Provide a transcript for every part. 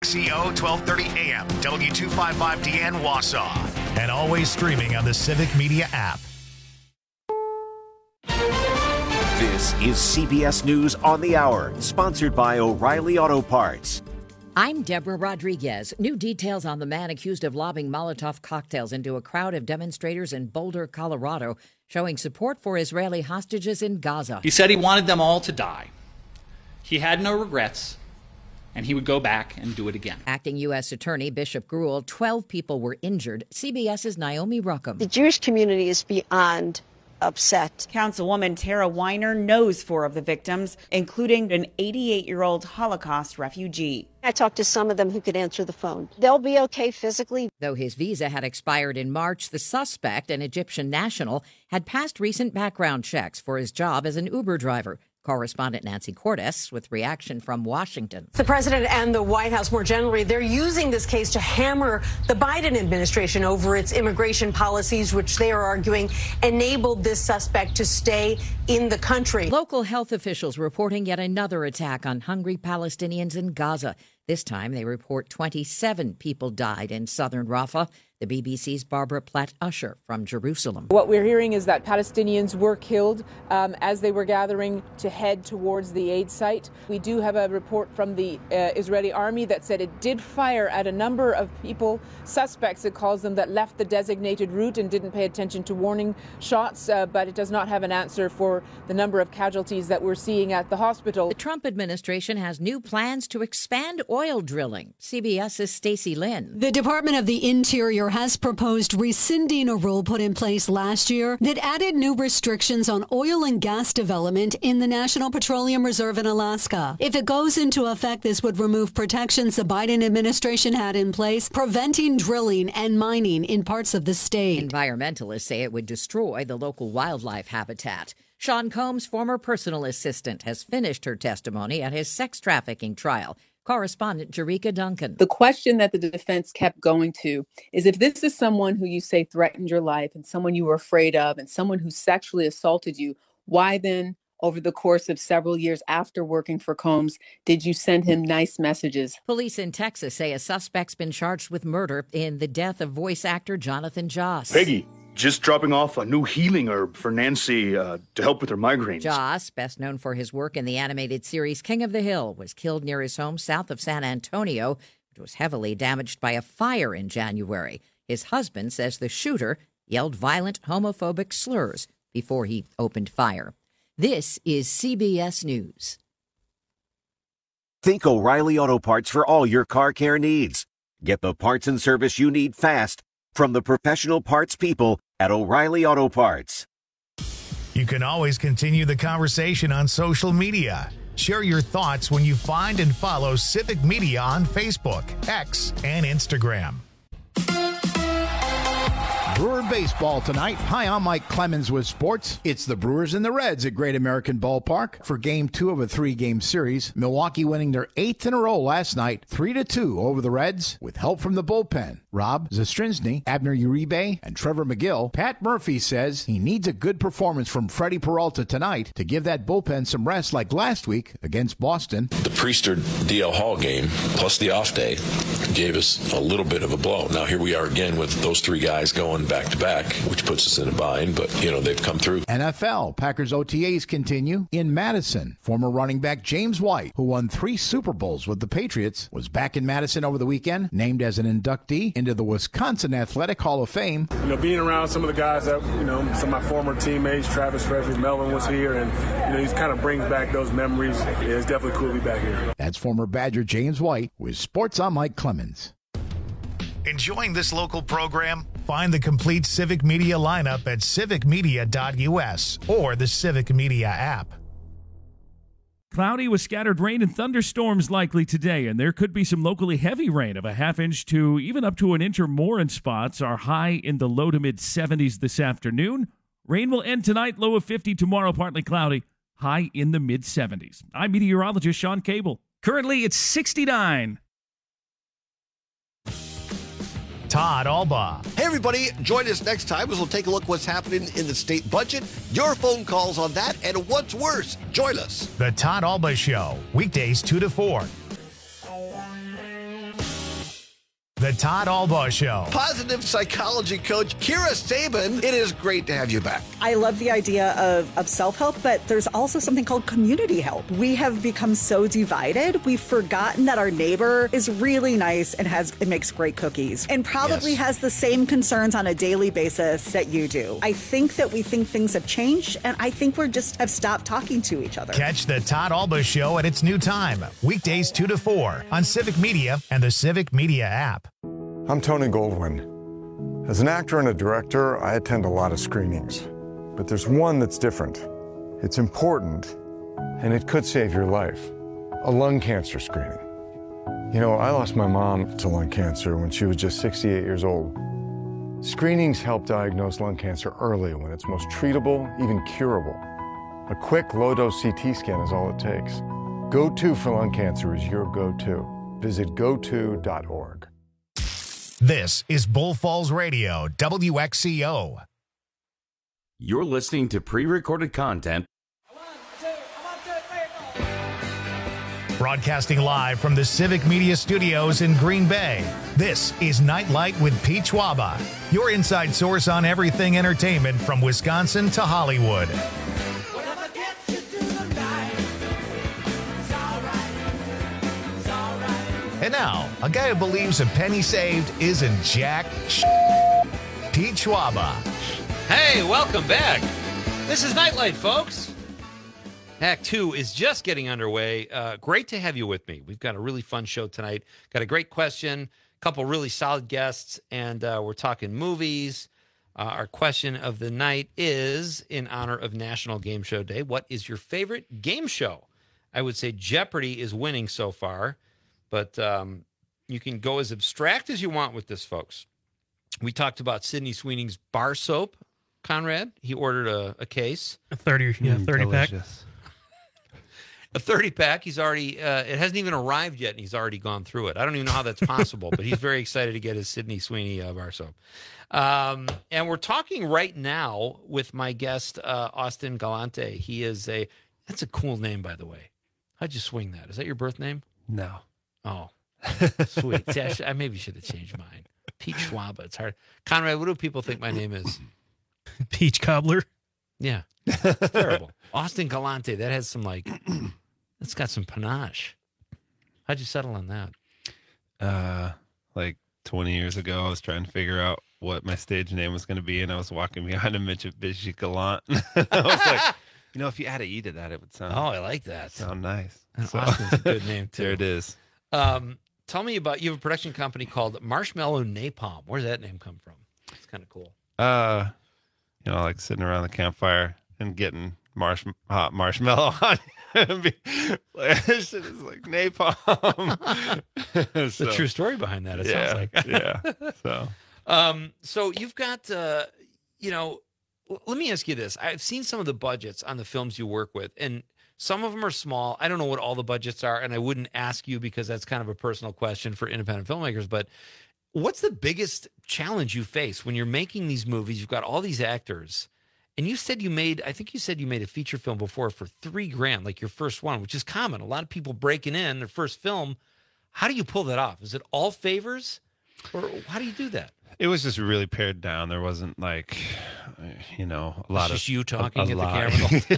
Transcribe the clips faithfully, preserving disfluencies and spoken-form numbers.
X E O twelve thirty A M, W two fifty-five D N Wausau. And always streaming on the Civic Media app. This is C B S News on the Hour, sponsored by O'Reilly Auto Parts. I'm Deborah Rodriguez. New details on the man accused of lobbing Molotov cocktails into a crowd of demonstrators in Boulder, Colorado, showing support for Israeli hostages in Gaza. He said he wanted them all to die. He had no regrets, and he would go back and do it again. Acting U S Attorney Bishop Gruhl, twelve people were injured. CBS's Naomi Ruckham. The Jewish community is beyond upset. Councilwoman Tara Weiner knows four of the victims, including an eighty-eight-year-old Holocaust refugee. I talked to some of them who could answer the phone. They'll be okay physically. Though his visa had expired in March, the suspect, an Egyptian national, had passed recent background checks for his job as an Uber driver. Correspondent Nancy Cordes with reaction from Washington. The president and the White House more generally, they're using this case to hammer the Biden administration over its immigration policies, which they are arguing enabled this suspect to stay in the country. Local health officials reporting yet another attack on hungry Palestinians in Gaza. This time they report twenty-seven people died in southern Rafah. The B B C's Barbara Platt-Usher from Jerusalem. What we're hearing is that Palestinians were killed um, as they were gathering to head towards the aid site. We do have a report from the uh, Israeli army that said it did fire at a number of people, suspects it calls them, that left the designated route and didn't pay attention to warning shots, uh, but it does not have an answer for the number of casualties that we're seeing at the hospital. The Trump administration has new plans to expand oil drilling. CBS's Stacey Lynn. The Department of the Interior has proposed rescinding a rule put in place last year that added new restrictions on oil and gas development in the National Petroleum Reserve in Alaska. If it goes into effect, this would remove protections the Biden administration had in place, preventing drilling and mining in parts of the state. Environmentalists say it would destroy the local wildlife habitat. Sean Combs' former personal assistant has finished her testimony at his sex trafficking trial. Correspondent Jerika Duncan. The question that the defense kept going to is, if this is someone who you say threatened your life and someone you were afraid of and someone who sexually assaulted you, why then, over the course of several years after working for Combs, did you send him nice messages? Police in Texas say a suspect's been charged with murder in the death of voice actor Jonathan Joss. Peggy, just dropping off a new healing herb for Nancy uh, to help with her migraines. Joss, best known for his work in the animated series King of the Hill, was killed near his home south of San Antonio, which was heavily damaged by a fire in January. His husband says the shooter yelled violent homophobic slurs before he opened fire. This is C B S News. Think O'Reilly Auto Parts for all your car care needs. Get the parts and service you need fast from the professional parts people at O'Reilly Auto Parts. You can always continue the conversation on social media. Share your thoughts when you find and follow Civic Media on Facebook, X, and Instagram. Brewer baseball tonight. Hi, I'm Mike Clemens with sports. It's the Brewers and the Reds at Great American Ballpark for game two of a three-game series. Milwaukee winning their eighth in a row last night, three to two over the Reds with help from the bullpen. Rob Zastrinsky, Abner Uribe, and Trevor McGill. Pat Murphy says he needs a good performance from Freddie Peralta tonight to give that bullpen some rest like last week against Boston. The Priester D L Hall game plus the off day gave us a little bit of a blow. Now here we are again with those three guys going back to back, which puts us in a bind, but you know, they've come through. N F L Packers O T As continue in Madison. Former running back James White, who won three Super Bowls with the Patriots, was back in Madison over the weekend, named as an inductee into the Wisconsin Athletic Hall of Fame. You know, being around some of the guys that, you know, some of my former teammates, Travis Frederick, Melvin was here, and you know, he kind of brings back those memories. Yeah, it's definitely cool to be back here. That's former Badger James White with Sports. I'm Mike Clemens. Enjoying this local program? Find the complete Civic Media lineup at civic media dot u s or the Civic Media app. Cloudy with scattered rain and thunderstorms likely today, and there could be some locally heavy rain of a half inch to even up to an inch or more in spots. Our high in the low to mid seventies this afternoon. Rain will end tonight, low of fifty. Tomorrow, partly cloudy, high in the mid seventies. I'm meteorologist Sean Cable. Currently, it's sixty-nine. Todd Albaugh. Hey, everybody. Join us next time as we'll take a look what's happening in the state budget, your phone calls on that, and what's worse. Join us. The Todd Albaugh Show, weekdays two to four. The Todd Albaugh Show. Positive psychology coach Kira Sabin, it is great to have you back. I love the idea of, of self-help, but there's also something called community help. We have become so divided, we've forgotten that our neighbor is really nice and has and makes great cookies and probably yes. has the same concerns on a daily basis that you do. I think that we think things have changed, and I think we're just have stopped talking to each other. Catch the Todd Albaugh Show at its new time, weekdays two to four on Civic Media and the Civic Media app. I'm Tony Goldwyn. As an actor and a director, I attend a lot of screenings, but there's one that's different. It's important, and it could save your life. A lung cancer screening. You know, I lost my mom to lung cancer when she was just sixty-eight years old. Screenings help diagnose lung cancer early when it's most treatable, even curable. A quick low-dose C T scan is all it takes. Go To for lung cancer is your go-to. Visit go to dot org. This is Bull Falls Radio, W X C O. You're listening to pre-recorded content. Broadcasting live from the Civic Media Studios in Green Bay, this is Nightlight with Pete Schwaba, your inside source on everything entertainment from Wisconsin to Hollywood. And now, a guy who believes a penny saved isn't jack sh- Pete Schwaba. Hey, welcome back. This is Nightlight, folks. Act two is just getting underway. Uh, great to have you with me. We've got a really fun show tonight. Got a great question, a couple really solid guests, and uh, we're talking movies. Uh, our question of the night is, in honor of National Game Show Day, what is your favorite game show? I would say Jeopardy is winning so far, but um, you can go as abstract as you want with this, folks. We talked about Sydney Sweeney's bar soap, Conrad. He ordered a, a case. A thirty, yeah, Mm, thirty pack. delicious. A thirty pack. He's already, uh, it hasn't even arrived yet, and he's already gone through it. I don't even know how that's possible, but he's very excited to get his Sydney Sweeney uh, bar soap. Um, and we're talking right now with my guest, uh, Austin Galante. He is a, that's a cool name, by the way. How'd you swing that? Is that your birth name? No. Oh, sweet. See, I, should, I maybe should have changed mine. Pete Schwaba. It's hard. Conrad, what do people think my name is? Peach Cobbler. Yeah. It's terrible. Austin Galante. That has some, like, that's got some panache. How'd you settle on that? Uh, like twenty years ago, I was trying to figure out what my stage name was going to be, and I was walking behind a Mitsubishi Galant. I was like, you know, if you add a E to that, it would sound. Oh, I like that. Sound nice. And So- Austin's a good name, too. There it is. Um, tell me about, you have a production company called Marshmallow Napalm. Where did that name come from? It's kind of cool. Uh, you know, like sitting around the campfire and getting marsh hot marshmallow on you. And be- like, this shit is like napalm. It's the true story behind that, it yeah, sounds like. yeah. So, Um, so you've got, uh, you know, l- let me ask you this. I've seen some of the budgets on the films you work with, and some of them are small. I don't know what all the budgets are, and I wouldn't ask you because that's kind of a personal question for independent filmmakers. But what's the biggest challenge you face when you're making these movies? You've got all these actors, and you said you made, I think you said you made a feature film before for three grand, like your first one, which is common. A lot of people breaking in their first film. How do you pull that off? Is it all favors, or how do you do that? it was just really pared down. There wasn't like, you know, a lot It's of just you talking a, a at lot.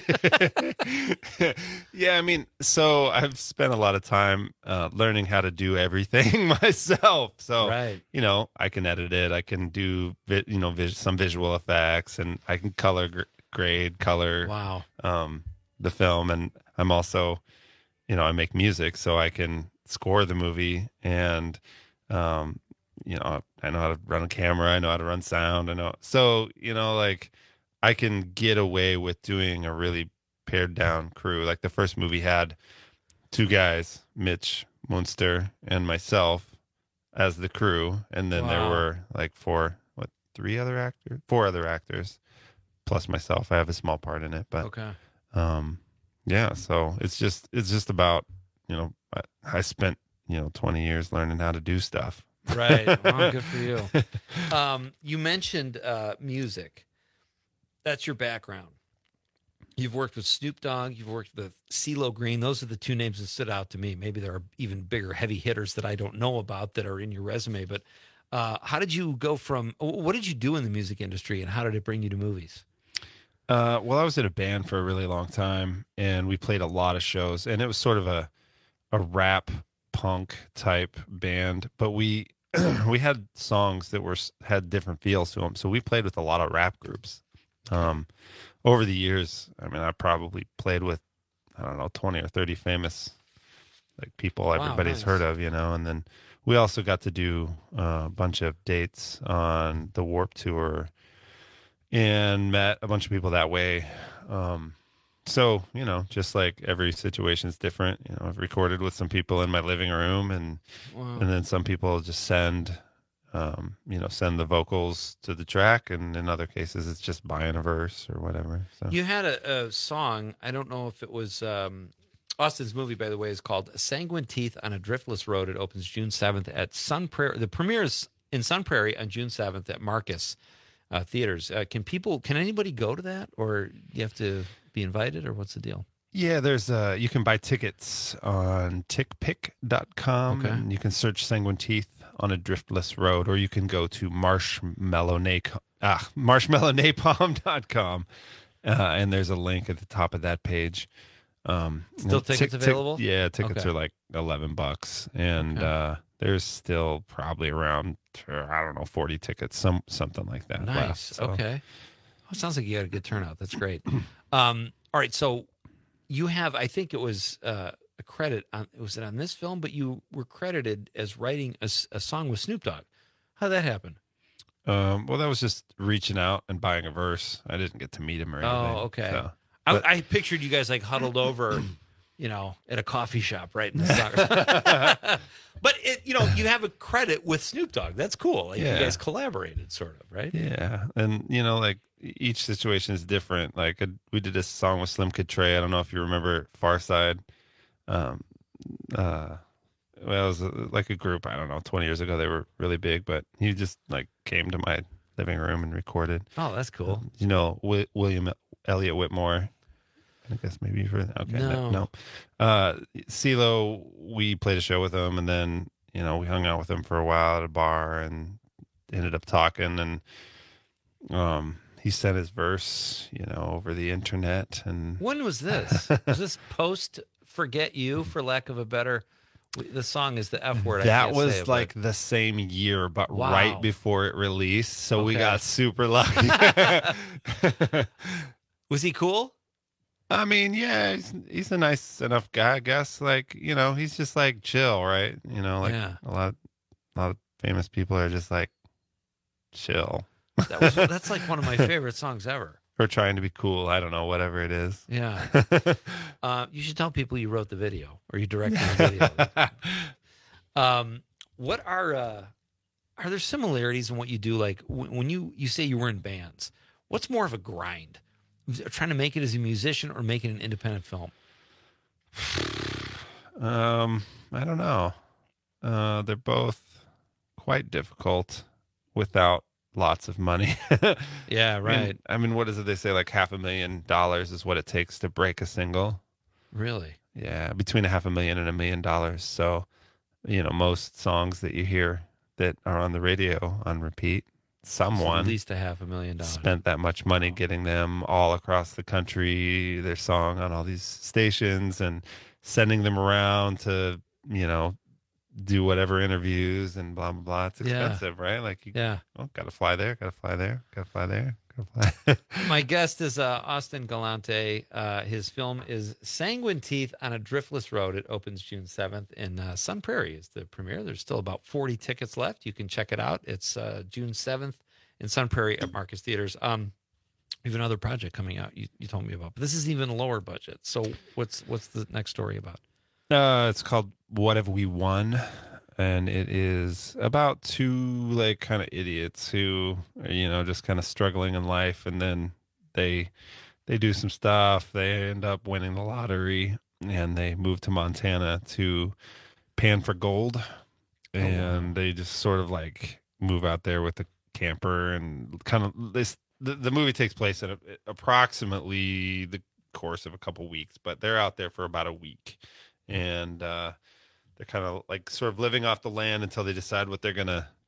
the camera. Yeah, I mean, so I've spent a lot of time uh, learning how to do everything myself. So, Right. you know, I can edit it. I can do, vi- you know, vis- some visual effects, and I can color gr- grade, color. Wow. Um, the film, and I'm also, you know, I make music, so I can score the movie, and um, you know, I know how to run a camera. I know how to run sound. I know, so you know, like I can get away with doing a really pared down crew. Like the first movie had two guys, Mitch Munster and myself, as the crew, and then there Wow. were like four, what, three other actors, four other actors, plus myself. I have a small part in it, but Okay. um, yeah. So it's just it's just about, you know, I, I spent you know twenty years learning how to do stuff. Right. Well, good for you. Um, you mentioned uh, music. That's your background. You've worked with Snoop Dogg. You've worked with CeeLo Green. Those are the two names that stood out to me. Maybe there are even bigger heavy hitters that I don't know about that are in your resume. But Uh, how did you go from, what did you do in the music industry and how did it bring you to movies? Uh, well, I was in a band for a really long time, and we played a lot of shows, and it was sort of a a rap punk type band, but we we had songs that were had different feels to them, so we played with a lot of rap groups. Um, over the years, I mean, I probably played with I don't know twenty or thirty famous like people Wow, everybody's nice. heard of, you know, and then we also got to do uh, a bunch of dates on the Warped Tour. And met a bunch of people that way. Um, so, you know, just like every situation is different. You know, I've recorded with some people in my living room, and Wow. and then some people just send, um, you know, send the vocals to the track, and in other cases, it's just buying a verse or whatever. So You had a, a song, I don't know if it was, um, Austin's movie, by the way, is called Sanguine Teeth on a Driftless Road. It opens June seventh at Sun Prairie. The premiere is in Sun Prairie on June seventh at Marcus. Uh, theaters. Uh, can people, can anybody go to that, or you have to be invited, or what's the deal? yeah, there's uh, you can buy tickets on tick pick dot com, Okay. and you can search Sanguine Teeth on a Driftless Road, or you can go to marshmallow napalm ah, marshmallow napalm dot com, uh, and there's a link at the top of that page. Um, Still and tickets available? Yeah, tickets Okay. are like eleven bucks, and Okay. uh, there's still probably around I don't know forty tickets, some something like that. Nice. left, so. Okay. Oh, it sounds like you got a good turnout. That's great. um, all right. So you have, I think it was uh, a credit on, was it on this film, but you were credited as writing a, s- a song with Snoop Dogg. How did that happen? Um, well, that was just reaching out and buying a verse. I didn't get to meet him or anything. Oh, okay. so. I, But- I pictured you guys like huddled over, you know, at a coffee shop, right? In the song. But it, you know, you have a credit with Snoop Dogg. That's cool. Like Yeah. you guys collaborated, sort of, right? Yeah, and you know, like each situation is different. Like uh, we did a song with Slim Kid Trey. I don't know if you remember Far Side. Um, uh, well, it was uh, like a group. I don't know, twenty years ago they were really big, but he just like came to my living room and recorded. Oh, that's cool. Um, you know, Wi- William Elliott Whitmore. I guess maybe you've heard that. Okay, No. no. Uh, CeeLo, we played a show with him, and then you know we hung out with him for a while at a bar, and ended up talking, and um, he sent his verse, you know, over the internet, and When was this? Was this post Forget You, for lack of a better? The song is the F word. I that can't was say it, like but- the same year, but Wow. right before it released, so we Okay. got super lucky. Was he cool? I mean, yeah, he's, he's a nice enough guy, I guess. Like, you know, he's just like chill, right? You know, like Yeah. a lot, a lot of famous people are just like chill. That was, that's like one of my favorite songs ever. Or trying to be cool. I don't know, whatever it is. Yeah. Uh, you should tell people you wrote the video or you directed the video. um, what are uh, are there similarities in what you do? Like w- when you you say you were in bands, what's more of a grind? Trying to make it as a musician or making an independent film? Um, I don't know. Uh, they're both quite difficult without lots of money. Yeah, I mean- right. I mean, what is it they say? Like half a million dollars is what it takes to break a single. Really? Yeah, between a half a million and a million dollars. So, you know, most songs that you hear that are on the radio on repeat, someone At least a half a million dollars. spent that much money getting them all across the country, their song on all these stations, and sending them around to, you know, do whatever interviews and blah blah blah. It's Yeah. expensive, right? Like, you, Yeah. oh, gotta fly there, gotta fly there, gotta fly there, gotta fly. My guest is uh, Austin Galante. Uh, his film is Sanguine Teeth on a Driftless Road. It opens June seventh in uh, Sun Prairie is the premiere. There's still about forty tickets left. You can check it out. It's uh, June seventh in Sun Prairie at Marcus Theaters. Um, we have another project coming out you, you told me about, but this is even lower budget. So what's what's the next story about? Uh, it's called What Have We Won? And it is about two like kind of idiots who are, you know, just kind of struggling in life, and then they they do some stuff. They end up winning the lottery, and they move to Montana to pan for gold. And they just sort of like move out there with the camper, and kind of this. The, the movie takes place in a, approximately the course of a couple weeks, but they're out there for about a week. And uh, they're kind of like sort of living off the land until they decide what they're going to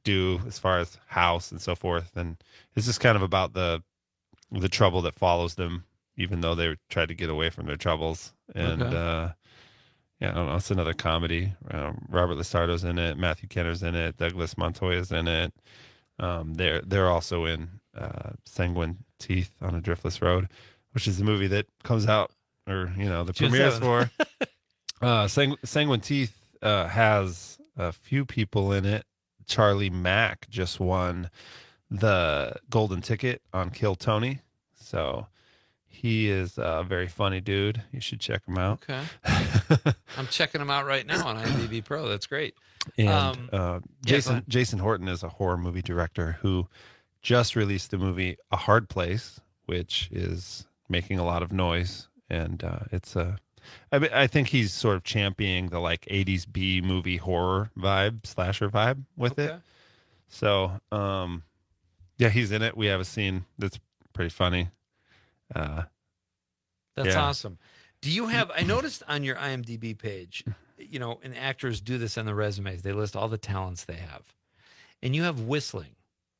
do as far as house and so forth. And it's just kind of about the the trouble that follows them, even though they try to get away from their troubles. And Okay. uh, yeah, I don't know. It's another comedy. Um, Robert Lasardo's in it. Matthew Kenner's in it. Douglas Montoya's in it. Um, they're they're also in uh, Sanguine Teeth on a Driftless Road, which is the movie that comes out, or you know, the June premieres seventh. for. uh, Sang- Sanguine Teeth uh, has a few people in it. Charlie Mack just won the golden ticket on Kill Tony, so he is a very funny dude. You should check him out. Okay. I'm checking them out right now on IMDb Pro. That's great. And Um, uh, yeah, go Jason ahead. Jason Horton is a horror movie director who just released the movie A Hard Place, which is making a lot of noise, and uh, it's a. I, mean, I think he's sort of championing the like eighties B movie horror vibe, slasher vibe with it. Okay. So, um, yeah, he's in it. We have a scene that's pretty funny. Uh, That's yeah. awesome. Do you have, I noticed on your IMDb page, you know, and actors do this on the resumes. They list all the talents they have. And you have whistling.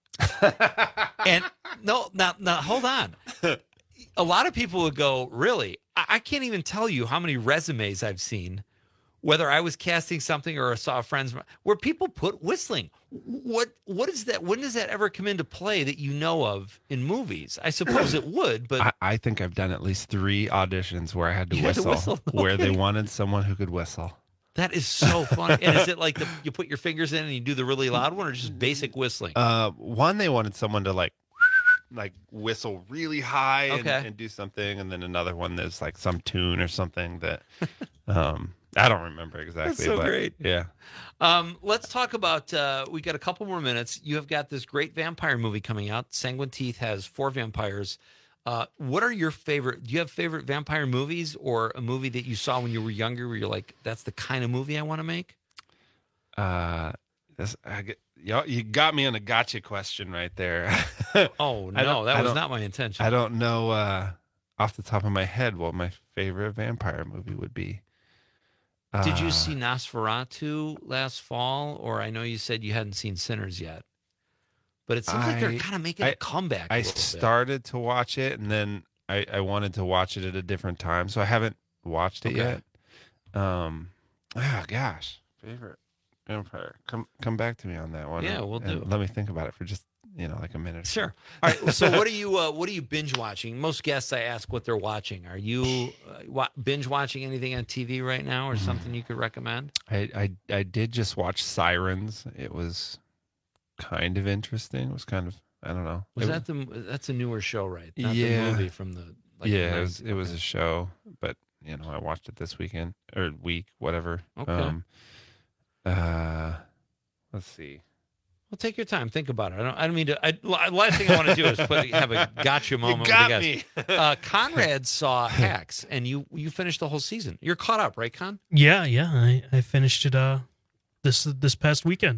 and no, now, now hold on. A lot of people would go, really? I, I can't even tell you how many resumes I've seen, whether I was casting something or I saw friends, where people put whistling. What What is that? When does that ever come into play that you know of in movies? I suppose it would, but I, I think I've done at least three auditions where I had to, You had to whistle, whistle? No where they kidding. wanted someone who could whistle. that is so funny. And is it like the, you put your fingers in and you do the really loud one, or just basic whistling? Uh, one, they wanted someone to like, like whistle really high and, Okay. and do something, and then another one that's like some tune or something that, um, I don't remember exactly. so but great. Yeah. Um, let's talk about, uh, we got a couple more minutes. You have got this great vampire movie coming out. Sanguine Teeth has four vampires. Uh, what are your favorite, do you have favorite vampire movies, or a movie that you saw when you were younger where you're like, that's the kind of movie I want to make? Uh, this, I get, you you got me on a gotcha question right there. Oh, I no, don't- that I was don't- not my intention. I don't know uh, off the top of my head what my favorite vampire movie would be. Did you Uh, see Nosferatu last fall? Or I know you said you hadn't seen Sinners yet. But it seems like they're I- kind of making I- a comeback. a I little bit. started to watch it, and then I, I wanted to watch it at a different time, so I haven't watched it Okay. yet. Um, oh gosh, favorite vampire. Come come back to me on that one. Yeah, and- we'll and do. Let me think about it for just you know like a minute. or so. Sure. All right. So, what are you? Uh, what are you binge watching? Most guests, I ask what they're watching. Are you uh, wa- binge watching anything on T V right now, or something you could recommend? I, I I did just watch Sirens. It was kind of interesting. It was kind of I don't know. Was It that the? That's a newer show, right? Not Yeah. the movie from the. Like, yeah, it was, nineties. it was a show, but you know, I watched it this weekend or week, whatever. Okay. Um, uh, let's see. Well, take your time. Think about it. I don't. I don't mean to. I, last thing I want to do is put have a gotcha moment. got with the me. guys. uh, Conrad saw Hacks, and you you finished the whole season. You're caught up, right, Con? Yeah, yeah. I, I finished it uh this this past weekend,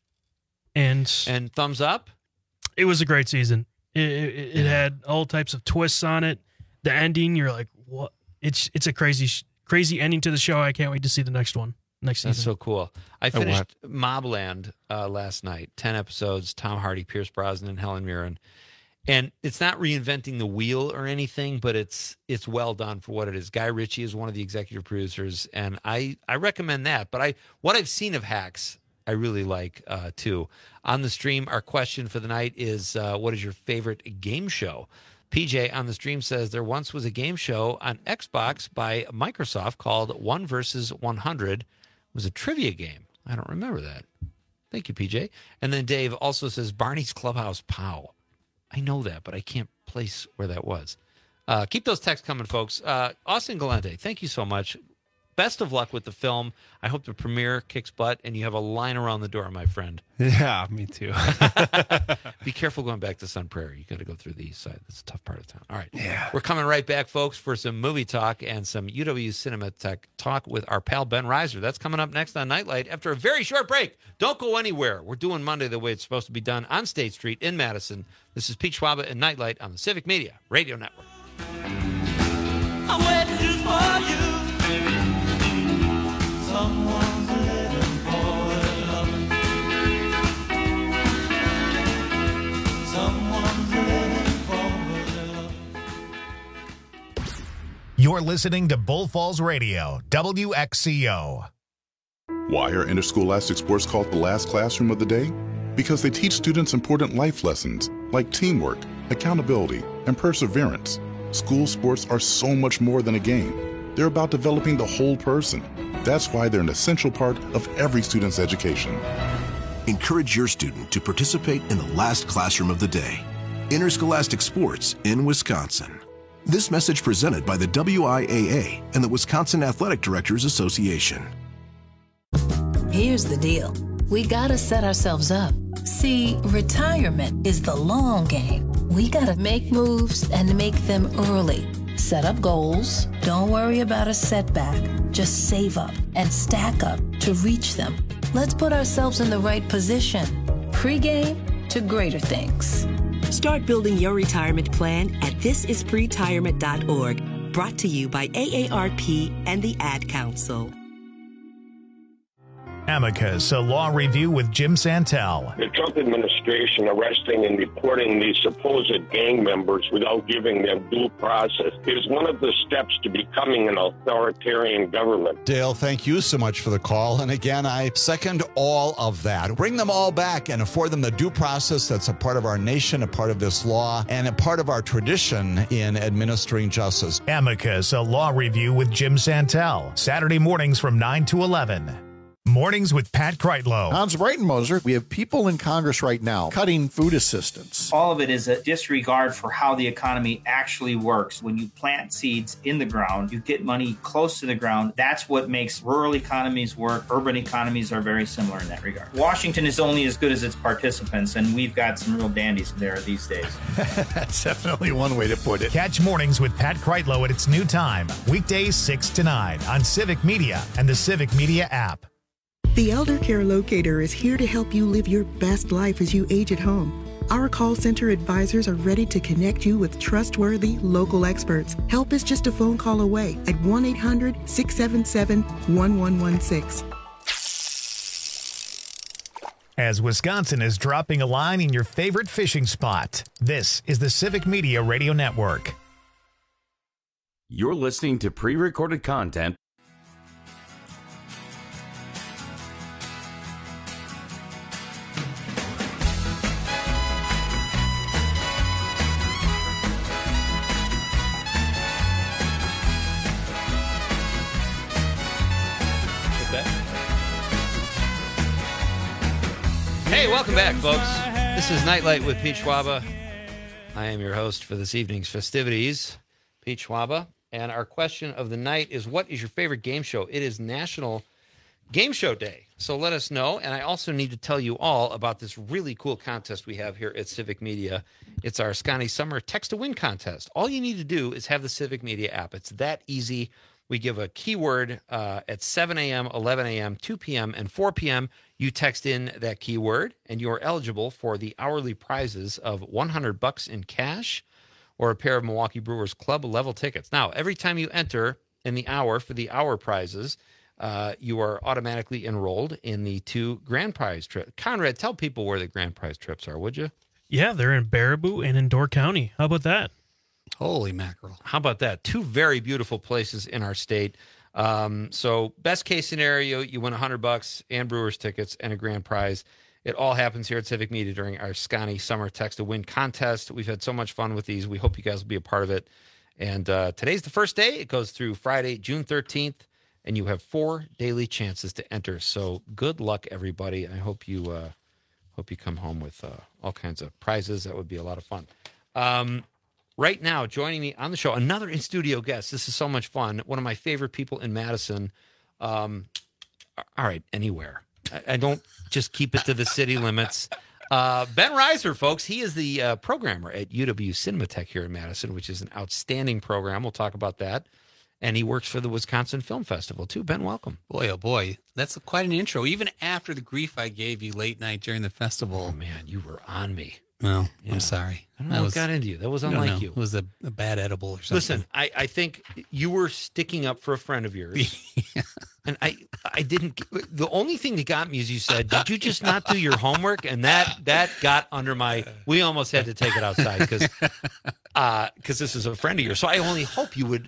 and And thumbs up. it was a great season. It, it, it had all types of twists on it. The ending, you're like, what? It's it's a crazy sh- crazy ending to the show. I can't wait to see the next one next That's season. so cool. I I finished Mobland uh, last night. Ten episodes. Tom Hardy, Pierce Brosnan, Helen Mirren, and it's not reinventing the wheel or anything, but it's it's well done for what it is. Guy Ritchie is one of the executive producers, and I I recommend that. But I what I've seen of Hacks, I really like uh, too. On the stream, our question for the night is, uh, what is your favorite game show? P J on the stream says there once was a game show on Xbox by Microsoft called One versus one hundred. It was a trivia game. I don't remember that. Thank you, P J. And then Dave also says Barney's Clubhouse Pow. I know that, but I can't place where that was. Uh, keep those texts coming, folks. Uh, Austin Galante, thank you so much. Best of luck with the film. I hope the premiere kicks butt and you have a line around the door, my friend. Yeah, me too. Be careful going back to Sun Prairie. You got to go through the east side. That's a tough part of town. All right. Yeah. We're coming right back, folks, for some movie talk and some U W Cinema Tech talk with our pal Ben Reiser. That's coming up next on Nightlight after a very short break. Don't go anywhere. We're doing Monday the way it's supposed to be done on State Street in Madison. This is Pete Schwaba and Nightlight on the Civic Media Radio Network. I'm waiting for you. Someone's living for love. You're listening to Bull Falls Radio, W X C O. Why are interscholastic sports called the last classroom of the day? Because they teach students important life lessons like teamwork, accountability, and perseverance. School sports are so much more than a game. They're about developing the whole person. That's why they're an essential part of every student's education. Encourage your student to participate in the last classroom of the day. Interscholastic sports in Wisconsin. This message presented by the W I A A and the Wisconsin Athletic Directors Association. Here's the deal. We gotta set ourselves up. See, retirement is the long game. We gotta make moves and make them early. Set up goals. Don't worry about a setback. Just save up and stack up to reach them. Let's put ourselves in the right position. Pre-game to greater things. Start building your retirement plan at this is pretirement dot org. Brought to you by A A R P and the Ad Council. Amicus, a law review with Jim Santel. The Trump administration arresting and deporting these supposed gang members without giving them due process is one of the steps to becoming an authoritarian government. Dale, thank you so much for the call. And again, I second all of that. Bring them all back and afford them the due process that's a part of our nation, a part of this law, and a part of our tradition in administering justice. Amicus, a law review with Jim Santel. Saturday mornings from nine to eleven. Mornings with Pat Kreitlow. Hans Breitenmoser, we have people in Congress right now cutting food assistance. All of it is a disregard for how the economy actually works. When you plant seeds in the ground, you get money close to the ground. That's what makes rural economies work. Urban economies are very similar in that regard. Washington is only as good as its participants, and we've got some real dandies there these days. That's definitely one way to put it. Catch Mornings with Pat Kreitlow at its new time, weekdays six to nine on Civic Media and the Civic Media app. The Elder Care Locator is here to help you live your best life as you age at home. Our call center advisors are ready to connect you with trustworthy local experts. Help is just a phone call away at one eight hundred, six seven seven, one one one six. As Wisconsin is dropping a line in your favorite fishing spot, this is the Civic Media Radio Network. You're listening to pre-recorded content. Hey, welcome back, folks. This is Nightlight with Pete Schwaba. I am your host for this evening's festivities, Pete Schwaba. And our question of the night is, what is your favorite game show? It is National Game Show Day. So let us know. And I also need to tell you all about this really cool contest we have here at Civic Media. It's our Scotty Summer Text to Win contest. All you need to do is have the Civic Media app. It's that easy. We give a keyword uh, at seven a.m., eleven a.m., two p.m., and four p.m. You text in that keyword, and you are eligible for the hourly prizes of one hundred bucks in cash or a pair of Milwaukee Brewers Club level tickets. Now, every time you enter in the hour for the hour prizes, uh, you are automatically enrolled in the two grand prize trips. Conrad, tell people where the grand prize trips are, would you? Yeah, they're in Baraboo and in Door County. How about that? Holy mackerel. How about that? Two very beautiful places in our state. Um, so best case scenario, you win one hundred bucks and Brewers tickets and a grand prize. It all happens here at Civic Media during our Scotty Summer Text to Win contest. We've had so much fun with these. We hope you guys will be a part of it. And uh, today's the first day. It goes through Friday, June thirteenth, and you have four daily chances to enter. So good luck, everybody. I hope you uh, hope you come home with uh, all kinds of prizes. That would be a lot of fun. Um, Right now, joining me on the show, another in-studio guest. This is so much fun. One of my favorite people in Madison. Um, all right, anywhere. I, I don't just keep it to the city limits. Uh, Ben Reiser, folks. He is the uh, programmer at U W Cinematech here in Madison, which is an outstanding program. We'll talk about that. And he works for the Wisconsin Film Festival, too. Ben, welcome. Boy, oh boy. That's quite an intro. Even after the grief I gave you late night during the festival. Oh, man, you were on me. Well, Yeah. I'm sorry. I don't know what got into you. That was unlike no, no. you. It was a, a bad edible or something. Listen, I, I think you were sticking up for a friend of yours. And I I didn't. The only thing that got me is you said, did you just not do your homework? And that that got under my, we almost had to take it outside because uh, because this is a friend of yours. So I only hope you would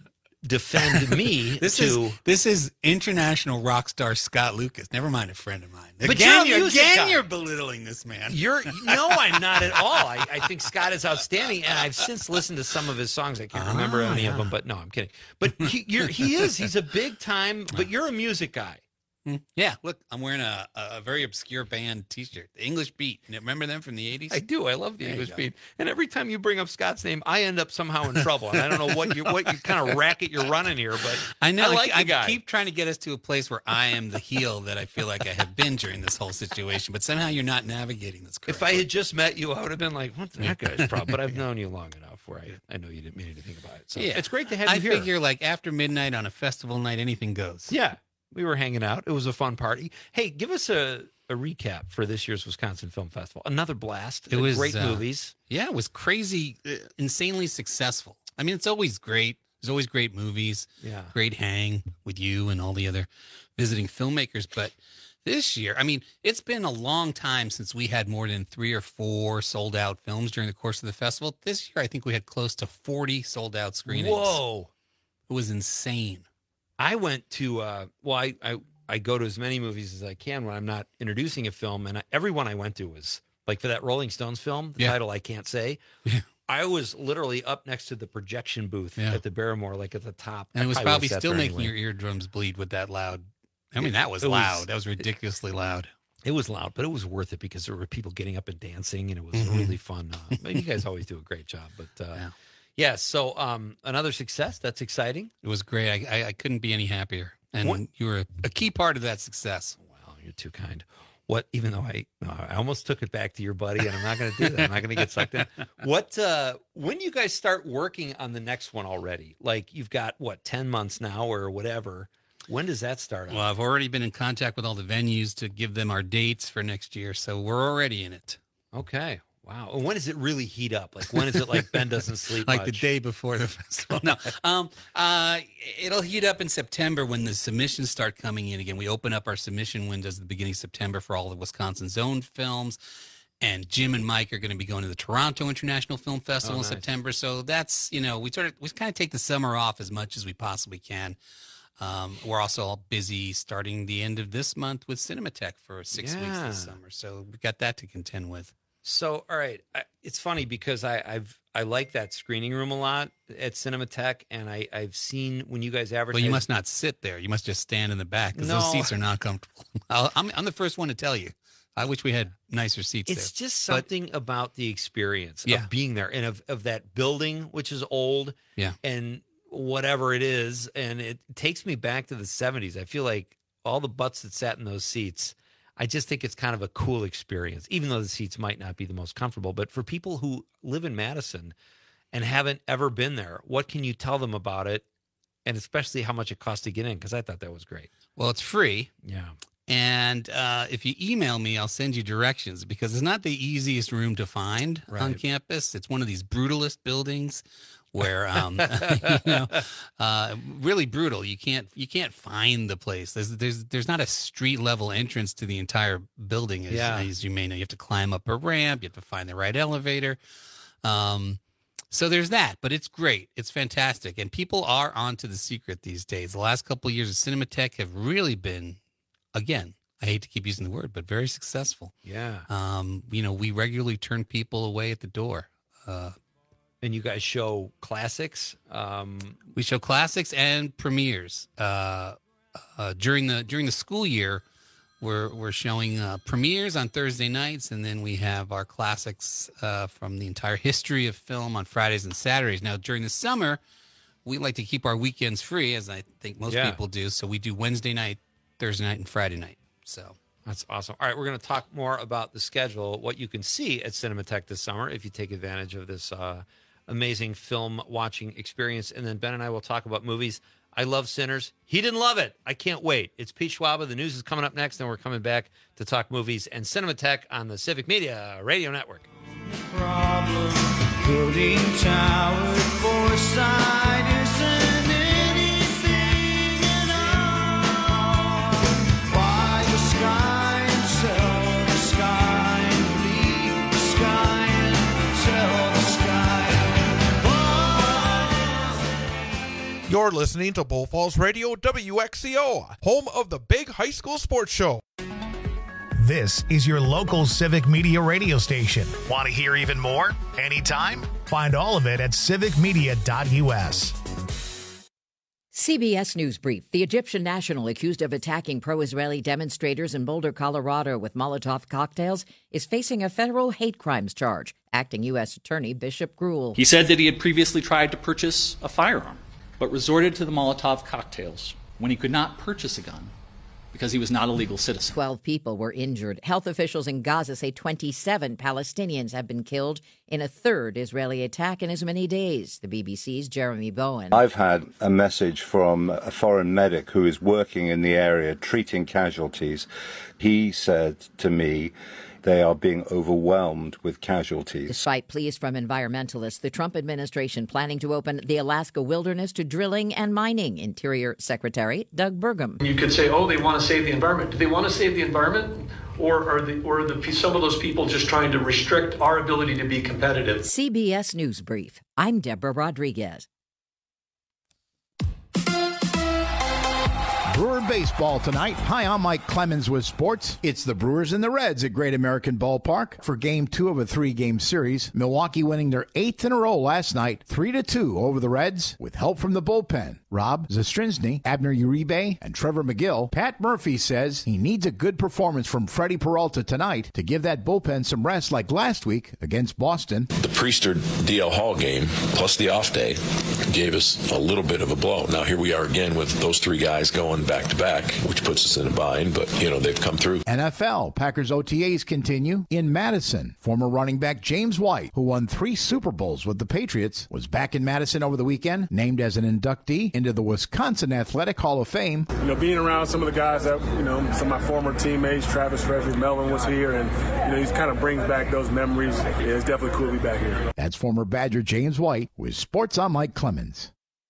defend me this to. Is, this is international rock star Scott Lucas. Never mind a friend of mine. But again, you're, you're, again guy. you're belittling this man. You're no, I'm not at all. I, I think Scott is outstanding, and I've since listened to some of his songs. I can't remember Ah, any yeah. of them, but no, I'm kidding. But he, you're, he is. He's a big time. But you're a music guy. Yeah, look, I'm wearing a, a very obscure band T-shirt, the English Beat. You remember them from the eighties? I do. I love the There you English go. Beat. And every time you bring up Scott's name, I end up somehow in trouble. And I don't know what you what you kind of racket you're running here, but I know. I I, like the I guy. keep trying to get us to a place where I am the heel that I feel like I have been during this whole situation, but somehow you're not navigating this correctly. If I had just met you, I would have been like, "What the heck, guy's problem?" But I've known you long enough where I, I know you didn't mean anything about it. So yeah, it's great to have I you here. figure like after midnight on a festival night, anything goes. Yeah, we were hanging out. It was a fun party. Hey, give us a, a recap for this year's Wisconsin Film Festival. Another blast. It was great uh, movies. Yeah, it was crazy, uh, insanely successful. I mean, it's always great. There's always great movies. Yeah. Great hang with you and all the other visiting filmmakers. But this year, I mean, it's been a long time since we had more than three or four sold out films during the course of the festival. This year, I think we had close to forty sold out screenings. Whoa. It was insane. I went to, uh, well, I, I, I go to as many movies as I can when I'm not introducing a film. And I, every one I went to was, like for that Rolling Stones film, the Yeah. title I can't say. Yeah. I was literally up next to the projection booth Yeah. at the Barrymore, like at the top. And I it was probably probably sat still there making anyway. your eardrums bleed with that loud. I mean, that was It was- loud. that was ridiculously loud. It was loud, but it was worth it because there were people getting up and dancing, and it was Mhm. really fun. Uh, but you guys always do a great job. But uh, yeah. yeah, so um, another success. That's exciting. It was great. I, I, I couldn't be any happier. And What- you were a, a key part of that success. Wow, you're too kind. What? Even though I, no, I almost took it back to your buddy, and I'm not going to do that. I'm not going to get sucked in. What? Uh, when do you guys start working on the next one already? Like you've got what, ten months now or whatever. When does that start? Well, I've already been in contact with all the venues to give them our dates for next year, so we're already in it. Okay. Wow. And when does it really heat up? Like when is it like Ben doesn't sleep like much? the day before the festival. No, um, uh, it'll heat up in September when the submissions start coming in again. We open up our submission windows at the beginning of September for all the Wisconsin Zone films. And Jim and Mike are going to be going to the Toronto International Film Festival Oh, in nice. September. So that's, you know, we sort of, we kind of take the summer off as much as we possibly can. Um, we're also all busy starting the end of this month with Cinematheque for six weeks Yeah. this summer. So we got that to contend with. So, all right, I, it's funny because I, I've I like that screening room a lot at Cinematheque, and I I've seen when you guys advertise. Well, you must not sit there. You must just stand in the back because No. those seats are not comfortable. I'll, I'm, I'm the first one to tell you. I wish we had nicer seats It's there. just But- something about the experience Yeah. of being there and of, of that building, which is old, Yeah. and whatever it is, and it takes me back to the seventies. I feel like all the butts that sat in those seats. I just think it's kind of a cool experience, even though the seats might not be the most comfortable. But for people who live in Madison and haven't ever been there, what can you tell them about it? And especially how much it costs to get in, because I thought that was great. Well, it's free. Yeah. And uh, if you email me, I'll send you directions because it's not the easiest room to find on Right. campus. It's one of these brutalist buildings where, um, you know, uh, really brutal. You can't you can't find the place. There's there's there's not a street level entrance to the entire building, as, Yeah. as you may know. You have to climb up a ramp. You have to find the right elevator. Um, so there's that, but it's great. It's fantastic, and people are onto the secret these days. The last couple of years of Cinematheque have really been, again, I hate to keep using the word, but very successful. Yeah. Um, you know, we regularly turn people away at the door. Uh, And you guys show classics. Um, we show classics and premieres. Uh, uh, during the during the school year, we're we're showing uh, premieres on Thursday nights, and then we have our classics uh, from the entire history of film on Fridays and Saturdays. Now, during the summer, we like to keep our weekends free, as I think most Yeah. people do. So we do Wednesday night, Thursday night, and Friday night. So That's awesome. All right, we're going to talk more about the schedule, what you can see at Cinematheque this summer if you take advantage of this uh, amazing film watching experience. And then Ben and I will talk about movies. I love Sinners. He didn't love it. I can't wait. It's Pete Schwaba. The news is coming up next, and we're coming back to talk movies and Cinematheque on the Civic Media Radio Network. Problem building tower foresight isn't anything at all. Why the sky and sell the sky and leave the sky and sell the sky. Your You're listening to Bull Falls Radio W X C O, home of the big high school sports show. This is your local Civic Media radio station. Want to hear even more? Anytime? Find all of it at civic media dot u s. C B S News Brief. The Egyptian national accused of attacking pro-Israeli demonstrators in Boulder, Colorado with Molotov cocktails is facing a federal hate crimes charge. Acting U S Attorney Bishop Gruhl. He said that he had previously tried to purchase a firearm, but resorted to the Molotov cocktails when he could not purchase a gun because he was not a legal citizen. Twelve people were injured. Health officials in Gaza say twenty-seven Palestinians have been killed in a third Israeli attack in as many days. The B B C's Jeremy Bowen. I've had a message from a foreign medic who is working in the area treating casualties. He said to me, they are being overwhelmed with casualties. Despite pleas from environmentalists, the Trump administration planning to open the Alaska wilderness to drilling and mining. Interior Secretary Doug Burgum. You could say, oh, they want to save the environment. Do they want to save the environment? Or are, the, or are the, some of those people just trying to restrict our ability to be competitive? C B S News Brief. I'm Deborah Rodriguez. Brewer baseball tonight. Hi, I'm Mike Clemens with sports. It's the Brewers and the Reds at Great American Ballpark for game two of a three-game series. Milwaukee winning their eighth in a row last night, three to two over the Reds with help from the bullpen. Rob Zastrinsky, Abner Uribe, and Trevor McGill. Pat Murphy says he needs a good performance from Freddie Peralta tonight to give that bullpen some rest like last week against Boston. The Priester D L Hall game plus the off day gave us a little bit of a blow. Now here we are again with those three guys going back to back, which puts us in a bind, but you know they've come through. N F L Packers O T As continue in Madison. Former running back James White, who won three Super Bowls with the Patriots, was back in Madison over the weekend, named as an inductee into the Wisconsin Athletic Hall of Fame. You know, being around some of the guys that, you know, some of my former teammates, Travis Frederick, Melvin was here, and, you know, he kind of brings back those memories. Yeah, it's definitely cool to be back here. That's former Badger James White with Sports on Mike Clemens.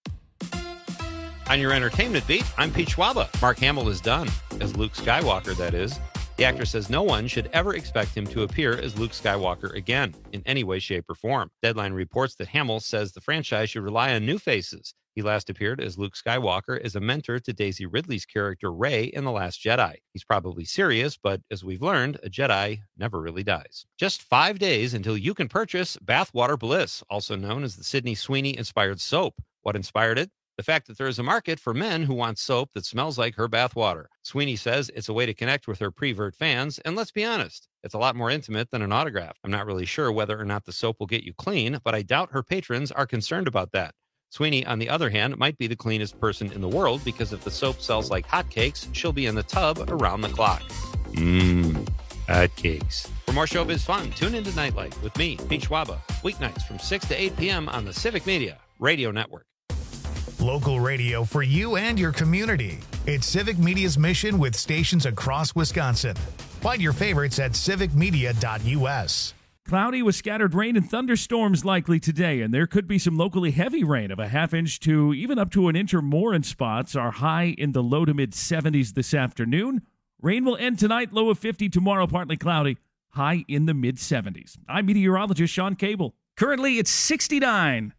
On your entertainment beat, I'm Pete Schwaba. Mark Hamill is done, as Luke Skywalker, that is. The actor says no one should ever expect him to appear as Luke Skywalker again, in any way, shape, or form. Deadline reports that Hamill says the franchise should rely on new faces. He last appeared as Luke Skywalker as a mentor to Daisy Ridley's character Rey in The Last Jedi. He's probably serious, but as we've learned, a Jedi never really dies. Just five days until you can purchase Bathwater Bliss, also known as the Sydney Sweeney-inspired soap. What inspired it? The fact that there is a market for men who want soap that smells like her bathwater. Sweeney says it's a way to connect with her pre-vert fans, and let's be honest, it's a lot more intimate than an autograph. I'm not really sure whether or not the soap will get you clean, but I doubt her patrons are concerned about that. Sweeney, on the other hand, might be the cleanest person in the world because if the soap sells like hotcakes, she'll be in the tub around the clock. Mmm, hotcakes. For more showbiz fun, tune into Nightlight with me, Pete Schwaba, weeknights from six to eight p.m. on the Civic Media Radio Network. Local radio for you and your community. It's Civic Media's mission with stations across Wisconsin. Find your favorites at civic media dot u s. Cloudy with scattered rain and thunderstorms likely today, and there could be some locally heavy rain of a half inch to even up to an inch or more in spots. Our high in the low to mid seventies this afternoon. Rain will end tonight, low of fifty. Tomorrow, partly cloudy, high in the mid seventies. I'm meteorologist Sean Cable. Currently, it's sixty-nine.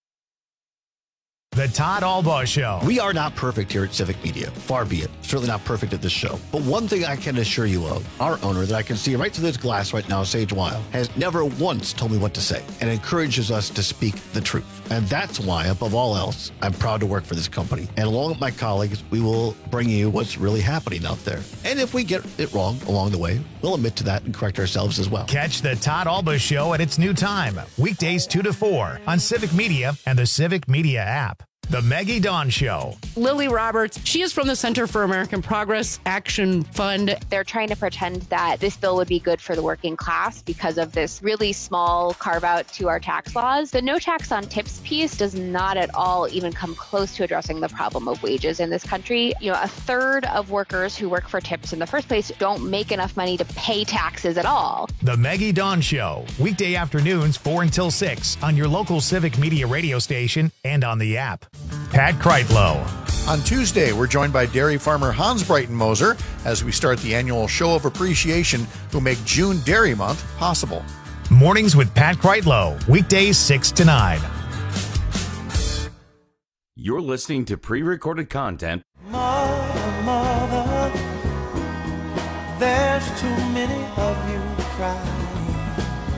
The Todd Albaugh Show. We are not perfect here at Civic Media. Far be it. Certainly not perfect at this show. But one thing I can assure you of, our owner that I can see right through this glass right now, Sage Weil, has never once told me what to say and encourages us to speak the truth. And that's why, above all else, I'm proud to work for this company. And along with my colleagues, we will bring you what's really happening out there. And if we get it wrong along the way, we'll admit to that and correct ourselves as well. Catch the Todd Albaugh Show at its new time, weekdays two to four on Civic Media and the Civic Media app. The Maggie Dawn Show. Lily Roberts, she is from the Center for American Progress Action Fund. They're trying to pretend that this bill would be good for the working class because of this really small carve out to our tax laws. The no tax on tips piece does not at all even come close to addressing the problem of wages in this country. You know, a third of workers who work for tips in the first place don't make enough money to pay taxes at all. The Maggie Dawn Show, weekday afternoons four until six on your local Civic Media radio station and on the app. Pat Kreitlow. On Tuesday, we're joined by dairy farmer Hans Breitenmoser as we start the annual Show of Appreciation who make June Dairy Month possible. Mornings with Pat Kreitlow, weekdays six to nine. You're listening to pre-recorded content. Mother, mother, there's too many of you crying.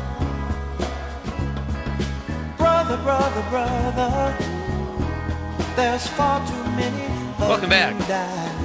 Brother, brother, brother, there's far too many of Welcome back. you dying.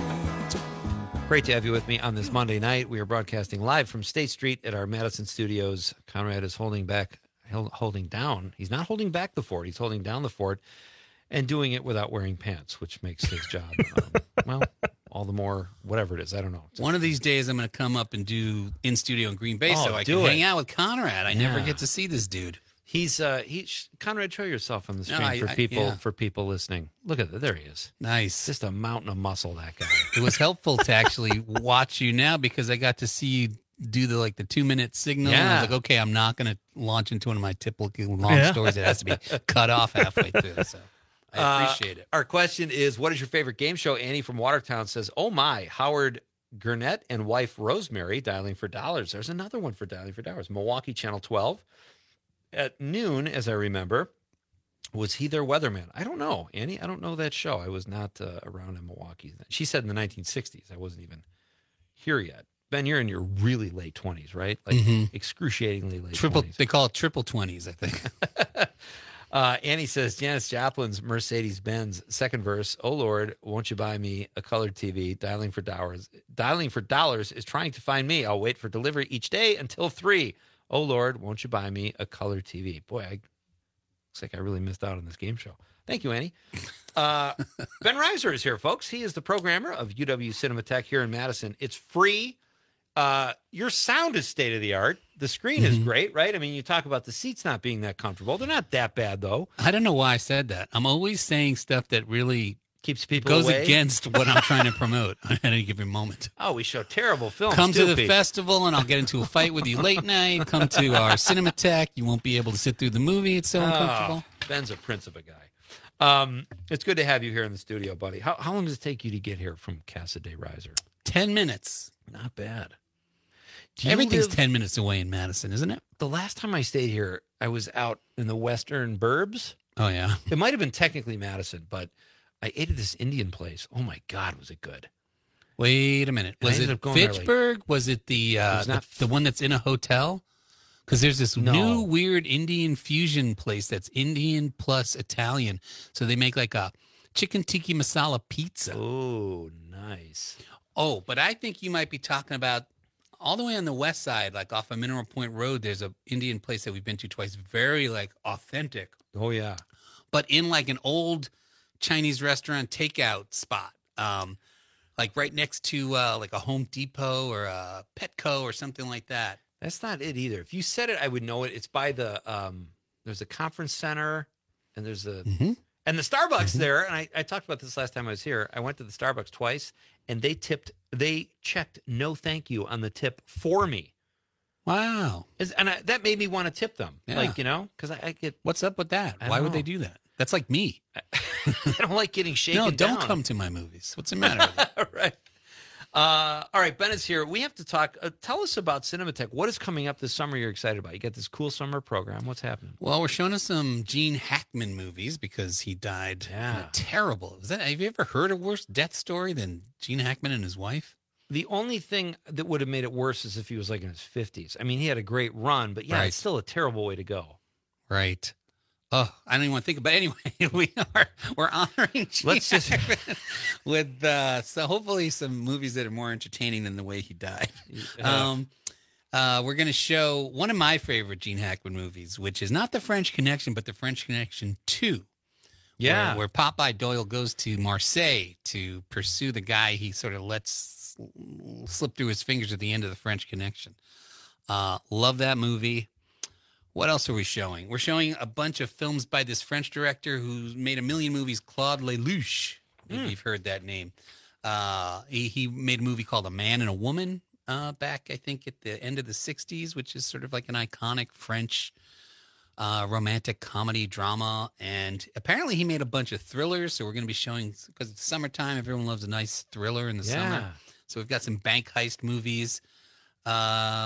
Great to have you with me on this Monday night. We are broadcasting live from State Street at our Madison studios. Conrad is holding back, holding down. He's not holding back the fort. He's holding down the fort and doing it without wearing pants, which makes his job, um, well, all the more, whatever it is. I don't know. One of these days, I'm going to come up and do in studio in Green Bay Oh, so I do can it. hang out with Conrad. I never Yeah. get to see this dude. He's uh he Conrad, show yourself on the No, screen I- for I- people yeah. for people listening. Look at that, there he is. Nice. Just a mountain of muscle, that guy. It was helpful to actually watch you now because I got to see you do the like the two minute signal. And I Yeah. was like, okay, I'm not going to launch into one of my typical long Yeah. stories. It has to be cut off halfway through. So I appreciate it. Uh, our question is, what is your favorite game show? Annie from Watertown says, oh my, Howard Gurnett and wife Rosemary dialing for dollars. There's another one for dialing for dollars. Milwaukee Channel twelve. At noon, as I remember, was he their weatherman? I don't know, Annie. I don't know that show. I was not uh, around in Milwaukee. She said in the nineteen sixties. I wasn't even here yet. Ben, you're in your really late twenties, right? Like Mhm. excruciatingly late Triple, twenties. they call it triple twenties, I think. Uh, Annie says, Janis Joplin's Mercedes-Benz second verse, oh Lord, won't you buy me a colored T V? Dialing for dollars. Dialing for dollars is trying to find me. I'll wait for delivery each day until three. Oh Lord, won't you buy me a colored T V? Boy, I looks like I really missed out on this game show. Thank you, Annie. Uh, Ben Reiser is here, folks. He is the programmer of U W Cinematheque here in Madison. It's free. Uh, your sound is state of the art. The screen is Mhm. great, right? I mean, you talk about the seats not being that comfortable. They're not that bad, though. I don't know why I said that. I'm always saying stuff that really keeps people goes away. against what I'm trying to promote at any given moment. Oh, we show terrible films. Come to too, the Pete. festival and I'll get into a fight with you late night. Come to our Cinematheque. You won't be able to sit through the movie. It's so uncomfortable. Oh, Ben's a prince of a guy. Um, it's good to have you here in the studio, buddy. How, how long does it take you to get here from Casa de Reiser? Ten minutes. Not bad. Do you Everything's live- ten minutes away in Madison, isn't it? The last time I stayed here, I was out in the western burbs. Oh, yeah. It might have been technically Madison, but I ate at this Indian place. Oh, my God, was it good. Wait a minute. And I Was ended it up going there, like- Fitchburg? Was it the uh, It was not the, the one that's in a hotel? Because there's this No. new weird Indian fusion place that's Indian plus Italian. So they make like a chicken tikka masala pizza. Oh, nice. Oh, but I think you might be talking about all the way on the west side, like off of Mineral Point Road. There's a Indian place that we've been to twice. Very like authentic. Oh, yeah. But in like an old Chinese restaurant takeout spot. Um, like right next to uh, like a Home Depot or a Petco or something like that. That's not it either. If you said it, I would know it. It's by the um there's a conference center and there's a Mhm. and the Starbucks there. And I, I talked about this last time I was here. I went to the Starbucks twice and they tipped they checked no thank you on the tip for me. Wow. Is- And I, that made me want to tip them. Yeah. Like, you know, because I, I get What's up with that? I Why don't would they know. do that? That's like me. I don't like getting shaken No, don't down. come to my movies. What's the matter with you? Right. Uh, all right, Ben is here. We have to talk. Uh, tell us about Cinematheque. What is coming up this summer you're excited about? You got this cool summer program. What's happening? Well, we're showing us some Gene Hackman movies because he died. Yeah. Terrible. Is that, have you ever heard a worse death story than Gene Hackman and his wife? The only thing that would have made it worse is if he was like in his fifties. I mean, he had a great run, but yeah, Right. it's still a terrible way to go. Right. Oh, I don't even want to think about it. Anyway, we are we're honoring Gene Let's just- Hackman with uh, so hopefully some movies that are more entertaining than the way he died. Um, uh, we're going to show one of my favorite Gene Hackman movies, which is not The French Connection, but The French Connection two. Yeah. Where, where Popeye Doyle goes to Marseille to pursue the guy he sort of lets slip through his fingers at the end of The French Connection. Uh, love that movie. What else are we showing? We're showing a bunch of films by this French director who's made a million movies, Claude Lelouch. If Mm. you've heard that name. Uh, he, he made a movie called A Man and a Woman uh, back, I think, at the end of the sixties, which is sort of like an iconic French uh, romantic comedy drama. And apparently he made a bunch of thrillers. So we're going to be showing, because it's summertime, everyone loves a nice thriller in the Yeah. summer. So we've got some bank heist movies. Uh,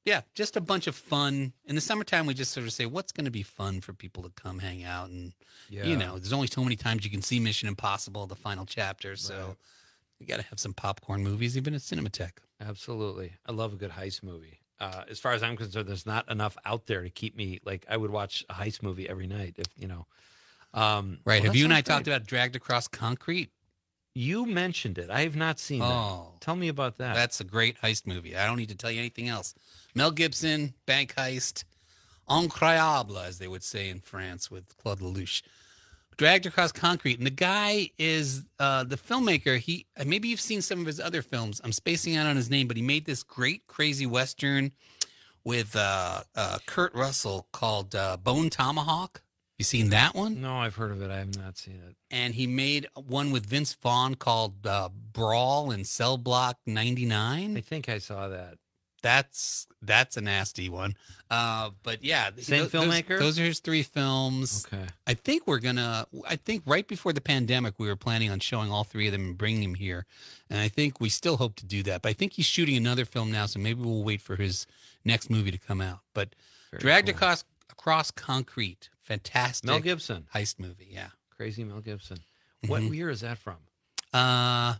Yeah, just a bunch of fun. In the summertime, we just sort of say, what's going to be fun for people to come hang out? And, Yeah. you know, there's only so many times you can see Mission Impossible, the final chapter. So Right. you got to have some popcorn movies, even at Cinematheque. Absolutely. I love a good heist movie. Uh, as far as I'm concerned, there's not enough out there to keep me, like, I would watch a heist movie every night if, you know. Um, Right. well, have that you and I sounds great. talked about Dragged Across Concrete? You mentioned it. I have not seen Oh. that. Tell me about that. That's a great heist movie. I don't need to tell you anything else. Mel Gibson, bank heist, incroyable, as they would say in France with Claude Lelouch. Dragged Across Concrete. And the guy is uh, the filmmaker. He maybe you've seen some of his other films. I'm spacing out on his name, but he made this great, crazy Western with uh, uh, Kurt Russell called uh, Bone Tomahawk. You seen that one? No, I've heard of it. I have not seen it. And he made one with Vince Vaughn called uh, Brawl in Cell Block ninety-nine. I think I saw that. That's that's a nasty one. Uh, but yeah, Same those, filmmaker? Those are his three films. Okay. I think we're gonna. I think right before the pandemic, we were planning on showing all three of them and bringing him here, and I think we still hope to do that. But I think he's shooting another film now, so maybe we'll wait for his next movie to come out. But Very Dragged cool. Across Across Concrete, fantastic Mel Gibson. heist movie. Yeah. Crazy Mel Gibson. What Mhm. year is that from? Uh,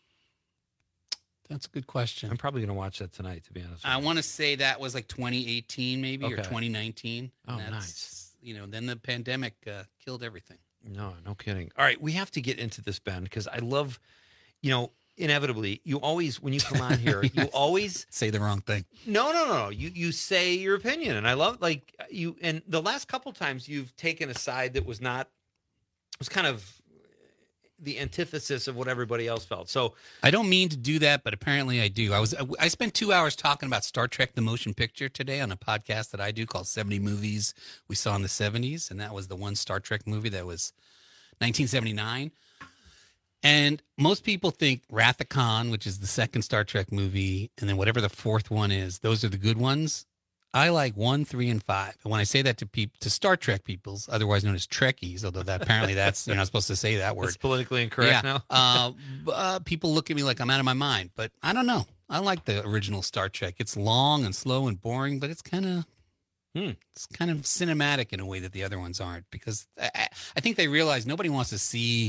that's a good question. I'm probably going to watch that tonight, to be honest with I want to say that was like twenty eighteen, maybe, or Okay. twenty nineteen. Oh, And that's, nice. You know, then the pandemic uh, killed everything. you. No, no kidding. All right, we have to get into this, Ben, because I love, you know, inevitably, you always, when you come on here, you always say the wrong thing. No, no, no, no. You you say your opinion, and I love like you. And the last couple times you've taken a side that was not, was kind of the antithesis of what everybody else felt. So I don't mean to do that, but apparently I do. I was I spent two hours talking about Star Trek: The Motion Picture today on a podcast that I do called seventy Movies We Saw in the seventies, and that was the one Star Trek movie that was nineteen seventy-nine. And most people think Wrath of Khan, which is the second Star Trek movie, and then whatever the fourth one is, those are the good ones. I like one, three, and five. And when I say that to people, to Star Trek peoples, otherwise known as Trekkies, although that apparently that's, you're not supposed to say that word. it's politically incorrect Yeah. now. uh, b- uh, people look at me like I'm out of my mind, but I don't know. I like the original Star Trek. It's long and slow and boring, but it's kind of Hmm. it's kind of cinematic in a way that the other ones aren't, because I, I think they realize nobody wants to see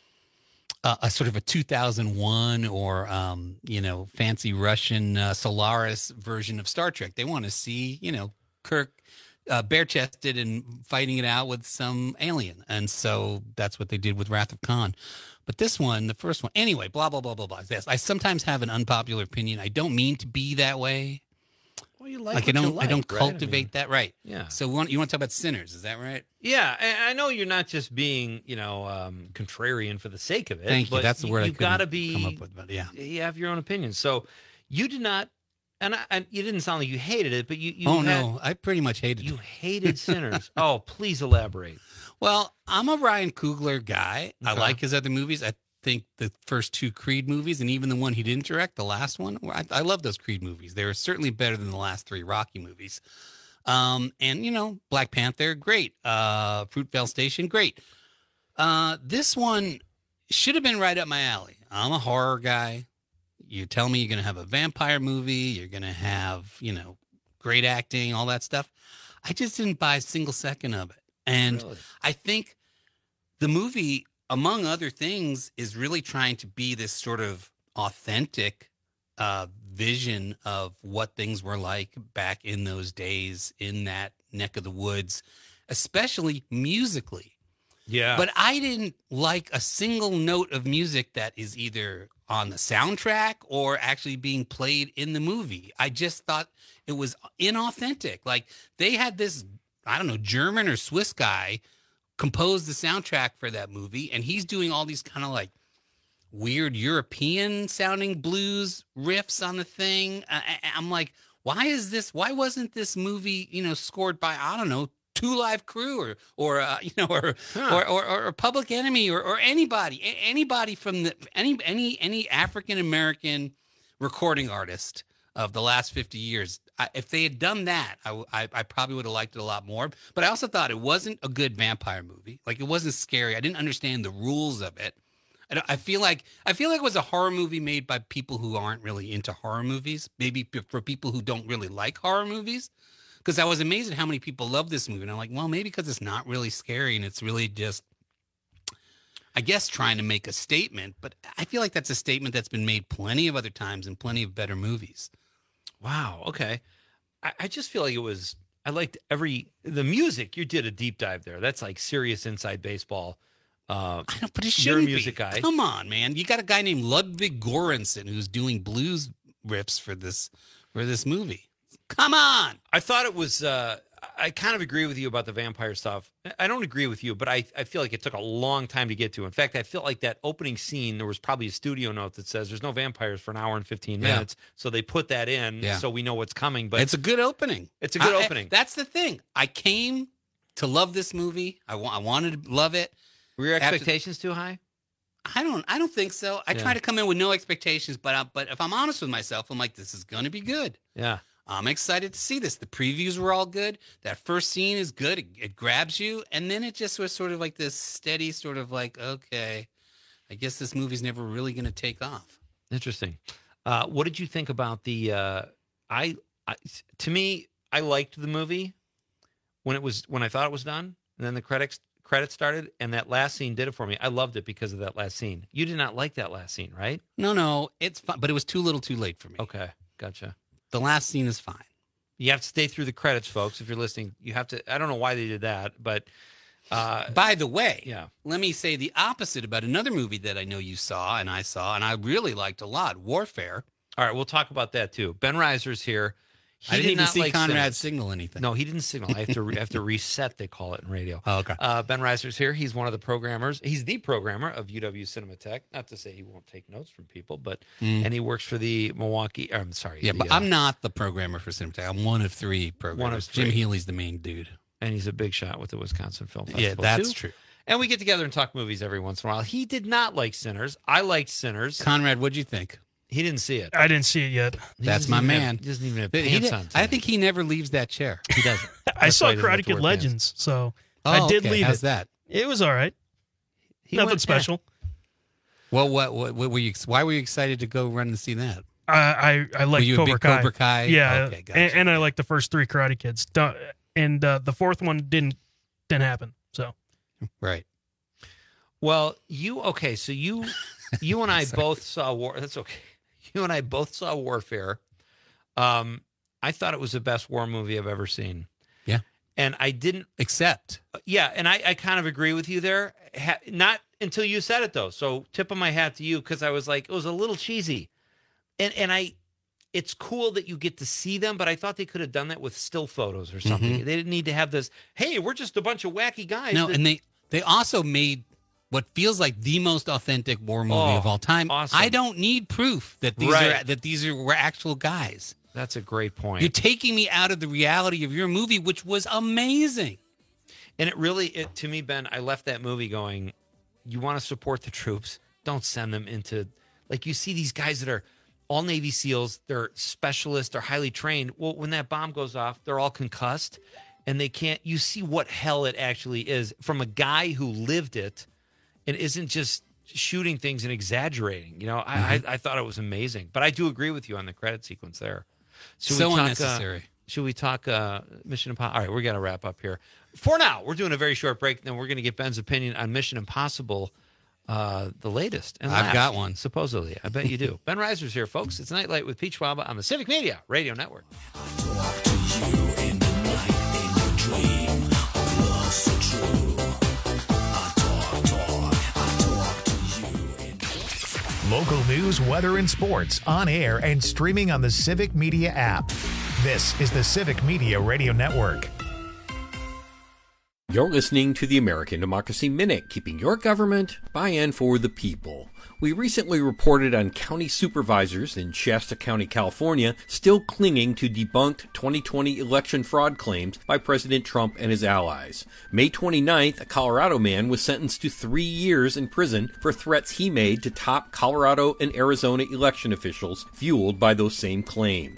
a, a sort of a two thousand one or um, you know, fancy Russian uh, Solaris version of Star Trek. They want to see, you know, Kirk uh, bare-chested and fighting it out with some alien, and so that's what they did with Wrath of Khan. But this one, the first one, anyway, blah blah blah blah blah. Yes, I sometimes have an unpopular opinion. I don't mean to be that way. Well, you like, Like, I what you don't, I don't right? I cultivate mean, that, right? Yeah. So we want, you want to talk about Sinners? Is that right? Yeah, and I know you're not just being, you know, um, contrarian for the sake of it. Thank you. but That's the word I You've got to couldn't be come up with, but yeah. You have your own opinion. So you did not, and, I, and you didn't sound like you hated it, but you. you oh had, no, I pretty much hated You it. hated Sinners. Oh, please elaborate. Well, I'm a Ryan Coogler guy. I Okay. like his other movies. I think the first two Creed movies, and even the one he didn't direct, the last one, I, I love those Creed movies. They were certainly better than the last three Rocky movies. Um, and you know, Black Panther, great. Uh, Fruitvale Station, great. Uh, this one should have been right up my alley. I'm a horror guy. You tell me you're going to have a vampire movie, you're going to have, you know, great acting, all that stuff. I just didn't buy a single second of it. And Really? I think the movie, among other things, is really trying to be this sort of authentic uh, vision of what things were like back in those days in that neck of the woods, especially musically. Yeah. But I didn't like a single note of music that is either on the soundtrack or actually being played in the movie. I just thought it was inauthentic. Like they had this, I don't know, German or Swiss guy compose the soundtrack for that movie, and he's doing all these kind of like weird European sounding blues riffs on the thing. I, I- I'm like, why is this? Why wasn't this movie, you know, scored by, I don't know, Two Live Crew or or uh, you know or, Huh. or or or Public Enemy or or anybody a- anybody from the any any any African American recording artist of the last fifty years? I, if they had done that, I, w- I I probably would have liked it a lot more. But I also thought it wasn't a good vampire movie. Like it wasn't scary. I didn't understand the rules of it. I, don't- I feel like I feel like it was a horror movie made by people who aren't really into horror movies. Maybe p- for people who don't really like horror movies. Because I was amazed at how many people love this movie. And I'm like, well, maybe because it's not really scary and it's really just, I guess, trying to make a statement. But I feel like that's a statement that's been made plenty of other times in plenty of better movies. Wow. Okay. I, I just feel like it was, I liked every, the music, you did a deep dive there. That's like serious inside baseball. Uh, I know, but it you're a shouldn't music be. guy. Come on, man. You got a guy named Ludwig Göransson who's doing blues riffs for this for this movie. Come on. I thought it was, uh, I kind of agree with you about the vampire stuff. I don't agree with you, but I, I feel like it took a long time to get to. In fact, I feel like that opening scene, there was probably a studio note that says there's no vampires for an hour and fifteen Yeah. minutes. So they put that in Yeah. so we know what's coming. But It's a good opening. It's a good I- I- opening. that's the thing. I came to love this movie. I, wa- I wanted to love it. Were your After- expectations too high? I don't. I don't think so. I Yeah. try to come in with no expectations, but I, but if I'm honest with myself, I'm like, this is going to be good. Yeah. I'm excited to see this. The previews were all good. That first scene is good. It, it grabs you, and then it just was sort of like this steady, sort of like, okay, I guess this movie's never really going to take off. Interesting. Uh, what did you think about the? Uh, I, I to me, I liked the movie when it was when I thought it was done, and then the credits credits started, and that last scene did it for me. I loved it because of that last scene. You did not like that last scene, right? No, no, it's fine, but it was too little, too late for me. Okay, gotcha. The last scene is fine. You have to stay through the credits, folks. If you're listening, you have to. I don't know why they did that, but uh, By the way, yeah. let me say the opposite about another movie that I know you saw and I saw and I really liked a lot, Warfare. All right, we'll talk about that too. Ben Reiser's here. He I didn't did even not see like Conrad Sinners. signal anything. No, he didn't signal. I have to re- I have to reset. They call it in radio. Oh, okay. Uh, Ben Reiser's here. He's one of the programmers. He's the programmer of U W Cinematheque. Not to say he won't take notes from people, but Mm. and he works for the Milwaukee. Or, I'm sorry. Yeah, the, but uh, I'm not the programmer for Cinematheque. I'm one of three programmers. One of Jim three. Healy's the main dude. and he's a big shot with the Wisconsin Film Festival. Yeah, that's too. true. And we get together and talk movies every once in a while. He did not like Sinners. I liked Sinners. Conrad, what'd you think? He didn't see it. I didn't see it yet. He That's doesn't my even man. Have, he doesn't even have He pants did- on. I think he never leaves that chair. He doesn't. I That's saw why he doesn't have Karate to Kid wear pants. Legends, so Oh, I did okay. leave How's it. that? It was all right. He Nothing went- special. Well, what, what, what were you? Why were you excited to go run and see that? I I, I like you a Cobra big Kai. Cobra Kai? Yeah, Okay, gotcha. and, and I like the first three Karate Kids. Don't- And uh, the fourth one didn't didn't happen. So Right. Well, you okay? So you, you and I both saw War. That's okay. You and I both saw Warfare. Um, I thought it was the best war movie I've ever seen. Yeah. And I didn't accept. Yeah, and I, I kind of agree with you there. Ha, not until you said it though. So tip of my hat to you because I was like, it was a little cheesy, and and I, it's cool that you get to see them, but I thought they could have done that with still photos or something. Mhm. They didn't need to have this. Hey, we're just a bunch of wacky guys. No, that- and they they also made what feels like the most authentic war movie Oh, of all time. awesome. I don't need proof that these Right. are that these are were actual guys. That's a great point. You're taking me out of the reality of your movie, which was amazing. And it really, it, to me, Ben, I left that movie going, you want to support the troops, don't send them into, like you see these guys that are all Navy SEALs, they're specialists, they're highly trained. Well, when that bomb goes off, they're all concussed and they can't, you see what hell it actually is from a guy who lived it and isn't just shooting things and exaggerating. You know, I, Mhm. I, I thought it was amazing, but I do agree with you on the credit sequence there. Should So we talk, unnecessary. Uh, should we talk uh, Mission Impossible? All right, we got to wrap up here. For now, we're doing a very short break, and then we're going to get Ben's opinion on Mission Impossible, uh, the latest. And I've last, got one. supposedly. I bet you do. Ben Reiser's here, folks. It's Nightlight with Peach Waba on the Civic Media Radio Network. Local news, weather, and sports on air and streaming on the Civic Media app. This is the Civic Media Radio Network. You're listening to the American Democracy Minute, keeping your government by and for the people. We recently reported on county supervisors in Shasta County, California, still clinging to debunked twenty twenty election fraud claims by President Trump and his allies. May twenty-ninth, a Colorado man was sentenced to three years in prison for threats he made to top Colorado and Arizona election officials, fueled by those same claims.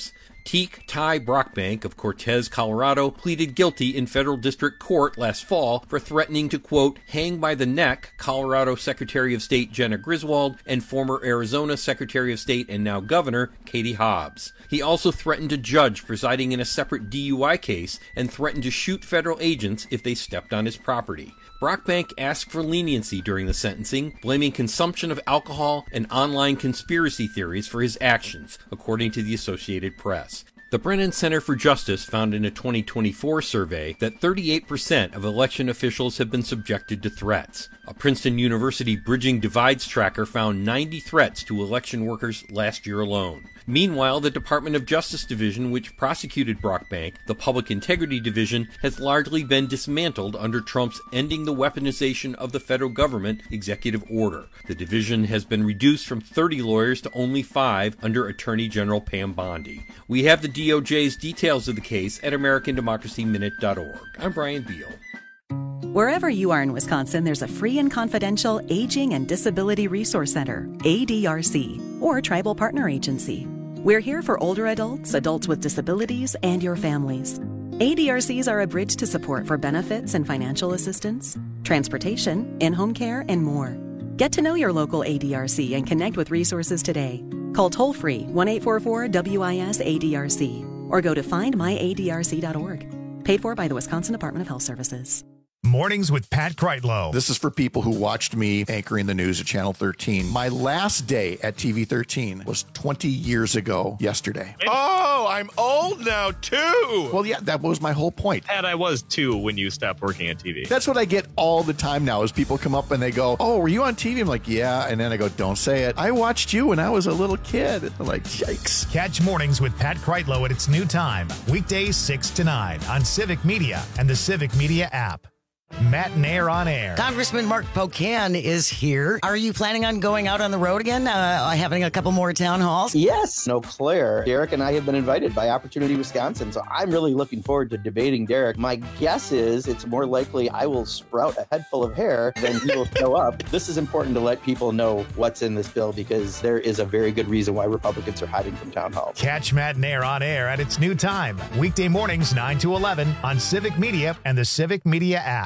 Teak Ty Brockbank of Cortez, Colorado, pleaded guilty in federal district court last fall for threatening to, quote, hang by the neck Colorado Secretary of State Jenna Griswold and former Arizona Secretary of State and now Governor Katie Hobbs. He also threatened a judge presiding in a separate D U I case and threatened to shoot federal agents if they stepped on his property. Brockbank asked for leniency during the sentencing, blaming consumption of alcohol and online conspiracy theories for his actions, according to the Associated Press. The Brennan Center for Justice found in a twenty twenty-four survey that thirty-eight percent of election officials have been subjected to threats. A Princeton University Bridging Divides tracker found ninety threats to election workers last year alone. Meanwhile, the Department of Justice Division, which prosecuted Brockbank, the Public Integrity Division, has largely been dismantled under Trump's Ending the Weaponization of the Federal Government executive order. The division has been reduced from thirty lawyers to only five under Attorney General Pam Bondi. We have the D O J's details of the case at American Democracy Minute dot org. I'm Brian Beal. Wherever you are in Wisconsin, there's a free and confidential Aging and Disability Resource Center, A D R C, or Tribal Partner Agency. We're here for older adults, adults with disabilities, and your families. A D R Cs are a bridge to support for benefits and financial assistance, transportation, in-home care, and more. Get to know your local A D R C and connect with resources today. Call toll-free one eight four four W I S A D R C or go to find my A D R C dot org. Paid for by the Wisconsin Department of Health Services. Mornings with Pat Kreitlow. This is for people who watched me anchoring the news at Channel thirteen. My last day at T V thirteen was twenty years ago yesterday. Oh, I'm old now, too. Well, yeah, that was my whole point. Pat, I was, too, when you stopped working at T V. That's what I get all the time now is people come up and they go, oh, were you on T V? I'm like, yeah. And then I go, don't say it. I watched you when I was a little kid. I'm like, yikes. Catch Mornings with Pat Kreitlow at its new time, weekdays six to nine on Civic Media and the Civic Media app. Matt Nair on air. Congressman Mark Pocan is here. Are you planning on going out on the road again, uh, having a couple more town halls? Yes. No, Claire. Derek and I have been invited by Opportunity Wisconsin, so I'm really looking forward to debating Derek. My guess is it's more likely I will sprout a head full of hair than he will show up. This is important to let people know what's in this bill because there is a very good reason why Republicans are hiding from town halls. Catch Matt Nair on air at its new time, weekday mornings nine to eleven on Civic Media and the Civic Media app.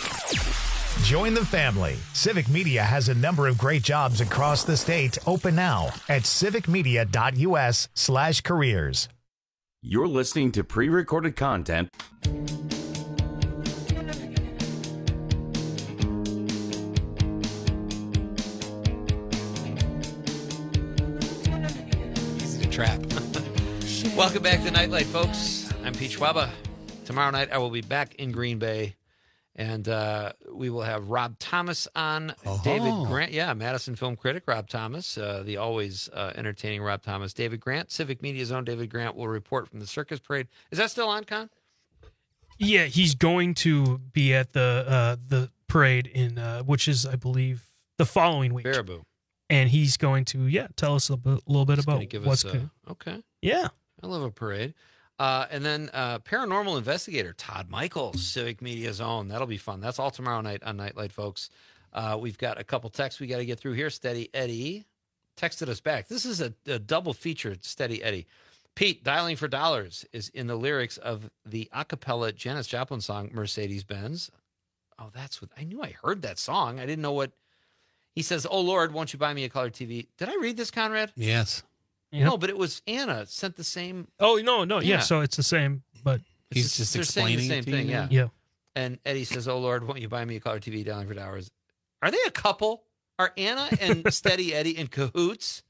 Join the family. Civic Media has a number of great jobs across the state open now at civicmedia.us slash careers. You're listening to pre-recorded content. Easy to trap. Welcome back to Nightlight, folks. I'm Pete Schwaba. Tomorrow night I will be back in Green Bay. And uh, we will have Rob Thomas on. Oh. David Grant, yeah, Madison film critic Rob Thomas, uh, the always uh, entertaining Rob Thomas. David Grant, Civic Media's own David Grant, will report from the Circus Parade. Is that still on, Con? Yeah, he's going to be at the uh, the parade in uh, which is, I believe, the following week. Baraboo. And he's going to, yeah, tell us a bit, little bit He's about gonna give what's us a- good. Okay. Yeah. I love a parade. Uh, and then uh, paranormal investigator Todd Michaels, Civic Media's own. That'll be fun. That's all tomorrow night on Nightlight, folks. Uh, we've got a couple texts we got to get through here. Steady Eddie texted us back. This is a, a double feature, Steady Eddie. Pete, Dialing for Dollars is in the lyrics of the a cappella Janis Joplin song, Mercedes-Benz. Oh, that's what I knew. I heard that song. I didn't know what he says. Oh, Lord, won't you buy me a color T V? Did I read this, Conrad? Yes. No, but it was Anna sent the same. Oh, no, no. Yeah, Yeah. so it's the same, but He's just They're saying the explaining same it to thing, you yeah. now? Yeah. And Eddie says, "Oh Lord, won't you buy me a color T V down for dollars?" Are they a couple? Are Anna and Steady Eddie in cahoots?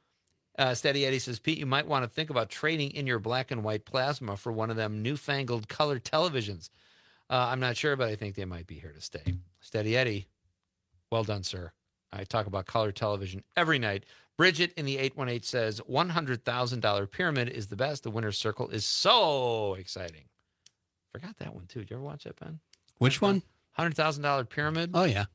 Uh, Steady Eddie says, "Pete, you might want to think about trading in your black and white plasma for one of them newfangled color televisions." Uh, I'm not sure, but I think they might be here to stay. Steady Eddie, well done, sir. I talk about color television every night. Bridget in the eight one eight says, one hundred thousand dollars pyramid is the best. The winner's circle is so exciting. Forgot that one, too. Did you ever watch that, Ben? Which one? one hundred thousand dollars pyramid. Oh, yeah.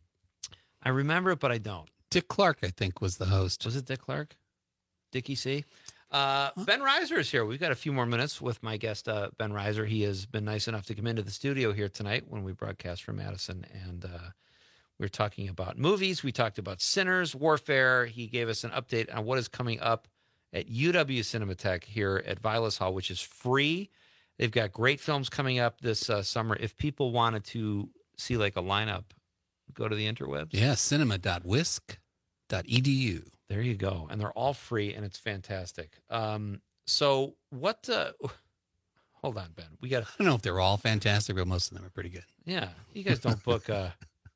I remember it, but I don't. Dick Clark, I think, was the host. Was it Dick Clark? Dickie C? Uh, Ben Reiser is here. We've got a few more minutes with my guest, uh, Ben Reiser. He has been nice enough to come into the studio here tonight when we broadcast from Madison, and uh, we were talking about movies. We talked about Sinners, Warfare. He gave us an update on what is coming up at U W Cinematheque here at Vilas Hall, which is free. They've got great films coming up this uh, summer. If people wanted to see like a lineup, go to the interwebs. Yeah, cinema dot wisc dot e d u. There you go. And they're all free, and it's fantastic. Um, so what... Uh, hold on, Ben. We got. I don't know if they're all fantastic, but most of them are pretty good. Yeah, you guys don't book... Uh,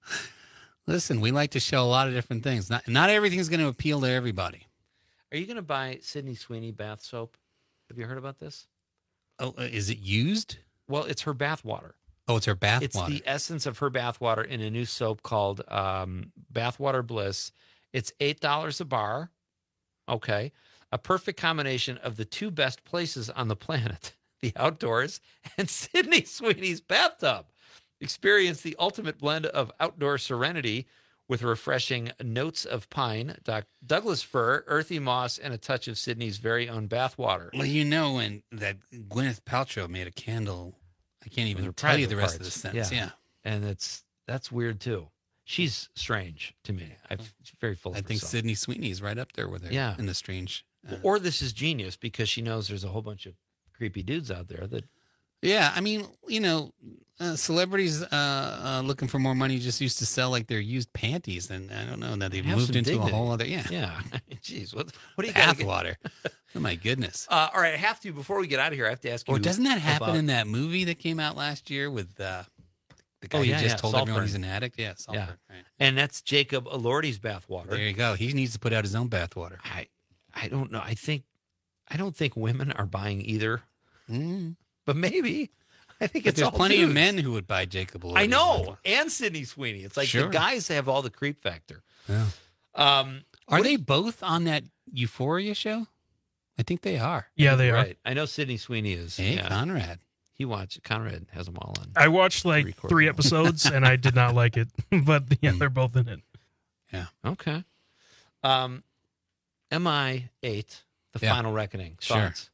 Listen, we like to show a lot of different things. Not not everything's going to appeal to everybody. Are you going to buy Sydney Sweeney bath soap? Have you heard about this? Oh, uh, is it used? Well, it's her bath water. Oh, it's her bath It's water. the essence of her bath water in a new soap called um, Bathwater Bliss. It's eight dollars a bar. Okay. A perfect combination of the two best places on the planet, the outdoors and Sydney Sweeney's bathtub. Experience the ultimate blend of outdoor serenity with refreshing notes of pine, Doc- Douglas fir, earthy moss, and a touch of Sydney's very own bathwater. Well, you know, when that Gwyneth Paltrow made a candle, I can't even Her tell you private the rest of parts. the sentence. Yeah. And it's that's weird, too. She's strange to me. I've, she's very full of I think herself. Sydney Sweeney's right up there with her. Yeah. In the strange. Uh, Or this is genius because she knows there's a whole bunch of creepy dudes out there that... Yeah, I mean, you know, uh, celebrities uh, uh, looking for more money just used to sell like their used panties, and I don't know now they've Have moved some into dignity. a whole other yeah Yeah. Jeez, what what do you bath got? water? Oh my goodness! Uh, all right, I have to before we get out of here. I have to ask you. Or doesn't that happen about- in that movie that came out last year with uh, the guy Oh, who yeah, just yeah, told everyone Saltburn. he's an addict? Yeah, Saltburn, Yeah. right. And that's Jacob Elordi's bathwater. There you go. He needs to put out his own bathwater. I I don't know. I think I don't think women are buying either, Mm. but maybe. I think But it's there's all plenty of dudes. men who would buy Jacob Elordi's I know, bathwater. and Sydney Sweeney. It's like Sure. the guys have all the creep factor. Yeah. Um, Are what- they both on that Euphoria show? I think they are. Yeah, they are. right? I know Sydney Sweeney is. Hey, yeah. Conrad. He watched. Conrad has them all on. I watched like Record three them. episodes and I did not like it, but yeah, they're both in it. Yeah. Okay. Um, M I eight, The Yeah. Final Reckoning. Sure. Thoughts?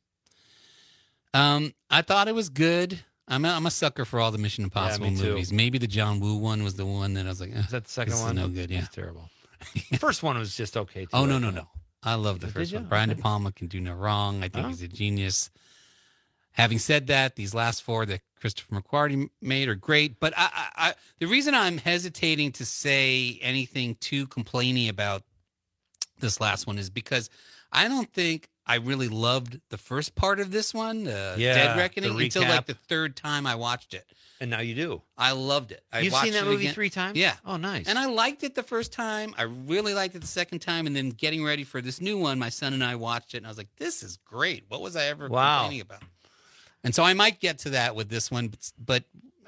Um, I thought it was good. I'm a, I'm a sucker for all the Mission Impossible me too. movies. Maybe the John Woo one was the one that I was like, eh, Is that the second this one? Is no good. Yeah. It's terrible. The first one was just okay. Too, Oh no I no thought. no! I love the Did first you? one. Brian Okay. De Palma can do no wrong. I think Oh. he's a genius. Having said that, these last four that Christopher McQuarrie made are great. But I, I, I, the reason I'm hesitating to say anything too complaining about this last one is because I don't think I really loved the first part of this one, uh, Yeah, Dead the Reckoning, until recap. like the third time I watched it. And now you do. I loved it. I You've watched seen that it movie again. three times? Yeah. Oh, nice. And I liked it the first time. I really liked it the second time. And then getting ready for this new one, my son and I watched it. And I was like, this is great. What was I ever Wow. complaining about? And so I might get to that with this one. But, but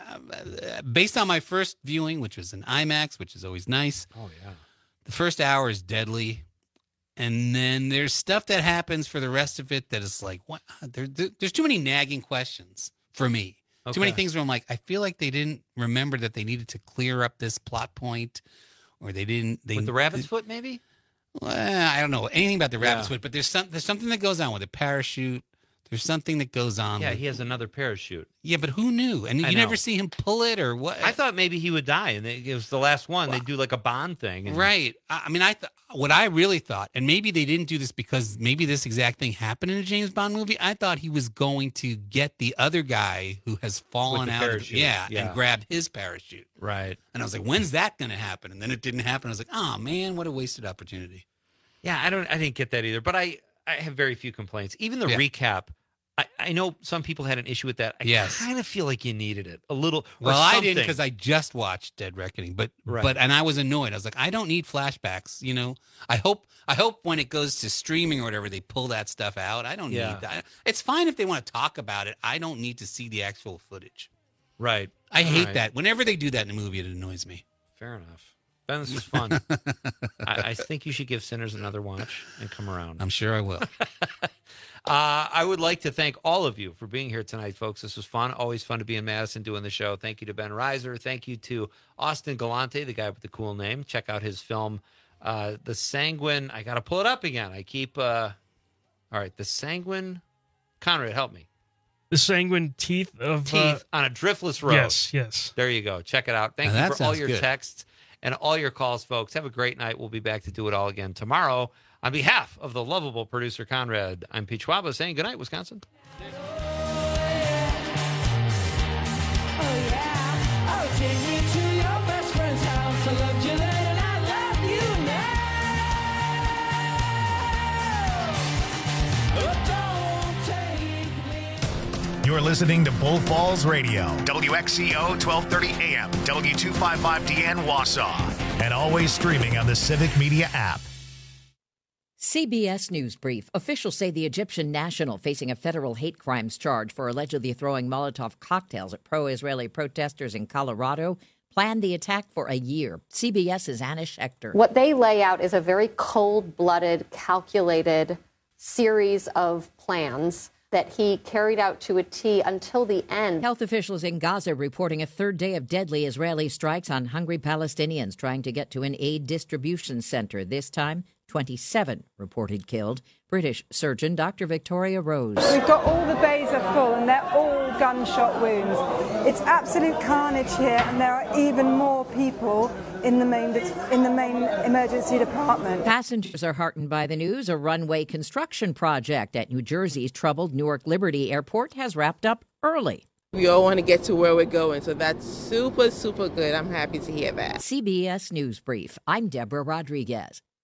uh, based on my first viewing, which was an IMAX, which is always nice, Oh yeah. the first hour is deadly. And then there's stuff that happens for the rest of it that is like, what? There, there- there's too many nagging questions for me. Too many Okay. things where I'm like, I feel like they didn't remember that they needed to clear up this plot point, or they didn't. They, With the rabbit's foot, maybe? Well, I don't know anything about the rabbit's Yeah. foot, but there's some there's something that goes on with a parachute. There's something that goes on. Yeah, with, he has another parachute. yeah, but who knew? And I you know. never see him pull it or what? I thought maybe he would die, and they, it was the last one. They do like a Bond thing, and Right. I I mean, I th- what I really thought, and maybe they didn't do this because maybe this exact thing happened in a James Bond movie. I thought he was going to get the other guy who has fallen the out, of the, parachute, yeah, yeah. and grab his parachute. Right. And I was like, when's that going to happen? And then it didn't happen. I was like, oh man, what a wasted opportunity. Yeah, I don't. I didn't get that either. But I, I have very few complaints. Even the Yeah. recap. I, I know some people had an issue with that. I Yes. kind of feel like you needed it a little. or Well, I something. didn't because I just watched Dead Reckoning, but Right. but and I was annoyed. I was like, I don't need flashbacks. You know, I hope I hope when it goes to streaming or whatever, they pull that stuff out. I don't Yeah. need that. It's fine if they want to talk about it. I don't need to see the actual footage. Right. I All hate right. that. Whenever they do that in a movie, it annoys me. Fair enough. Ben, this was fun. I, I think you should give Sinners another watch and come around. I'm sure I will. Uh, I would like to thank all of you for being here tonight, folks. This was fun. Always fun to be in Madison doing the show. Thank you to Ben Reiser. Thank you to Austin Galante, the guy with the cool name. Check out his film, uh, The Sanguine. I got to pull it up again. I keep. Uh, all right, The Sanguine. Conrad, help me. The Sanguine Teeth of Teeth uh, on a Driftless Road. Yes, yes. There you go. Check it out. Thank Now you that for all sounds your good. texts and all your calls, folks. Have a great night. We'll be back to do it all again tomorrow On behalf of the lovable producer Conrad, I'm Pete Schwaba saying good night, Wisconsin. You're listening to Bull Falls Radio, W X C O twelve thirty A M, W two fifty-five D N Wausau, and always streaming on the Civic Media app. C B S News Brief. Officials say the Egyptian national facing a federal hate crimes charge for allegedly throwing Molotov cocktails at pro-Israeli protesters in Colorado planned the attack for a year. CBS's Anna Schechter. What they lay out is a very cold-blooded, calculated series of plans that he carried out to a T until the end. Health officials in Gaza reporting a third day of deadly Israeli strikes on hungry Palestinians trying to get to an aid distribution center. This time, twenty-seven reported killed. British surgeon Doctor Victoria Rose. We've got all the bays are full and they're all gunshot wounds. It's absolute carnage here, and there are even more people in the main in the main emergency department. Passengers are heartened by the news. A runway construction project at New Jersey's troubled Newark Liberty Airport has wrapped up early. We all want to get to where we're going, so that's super, super good. I'm happy to hear that. C B S News Brief. I'm Deborah Rodriguez.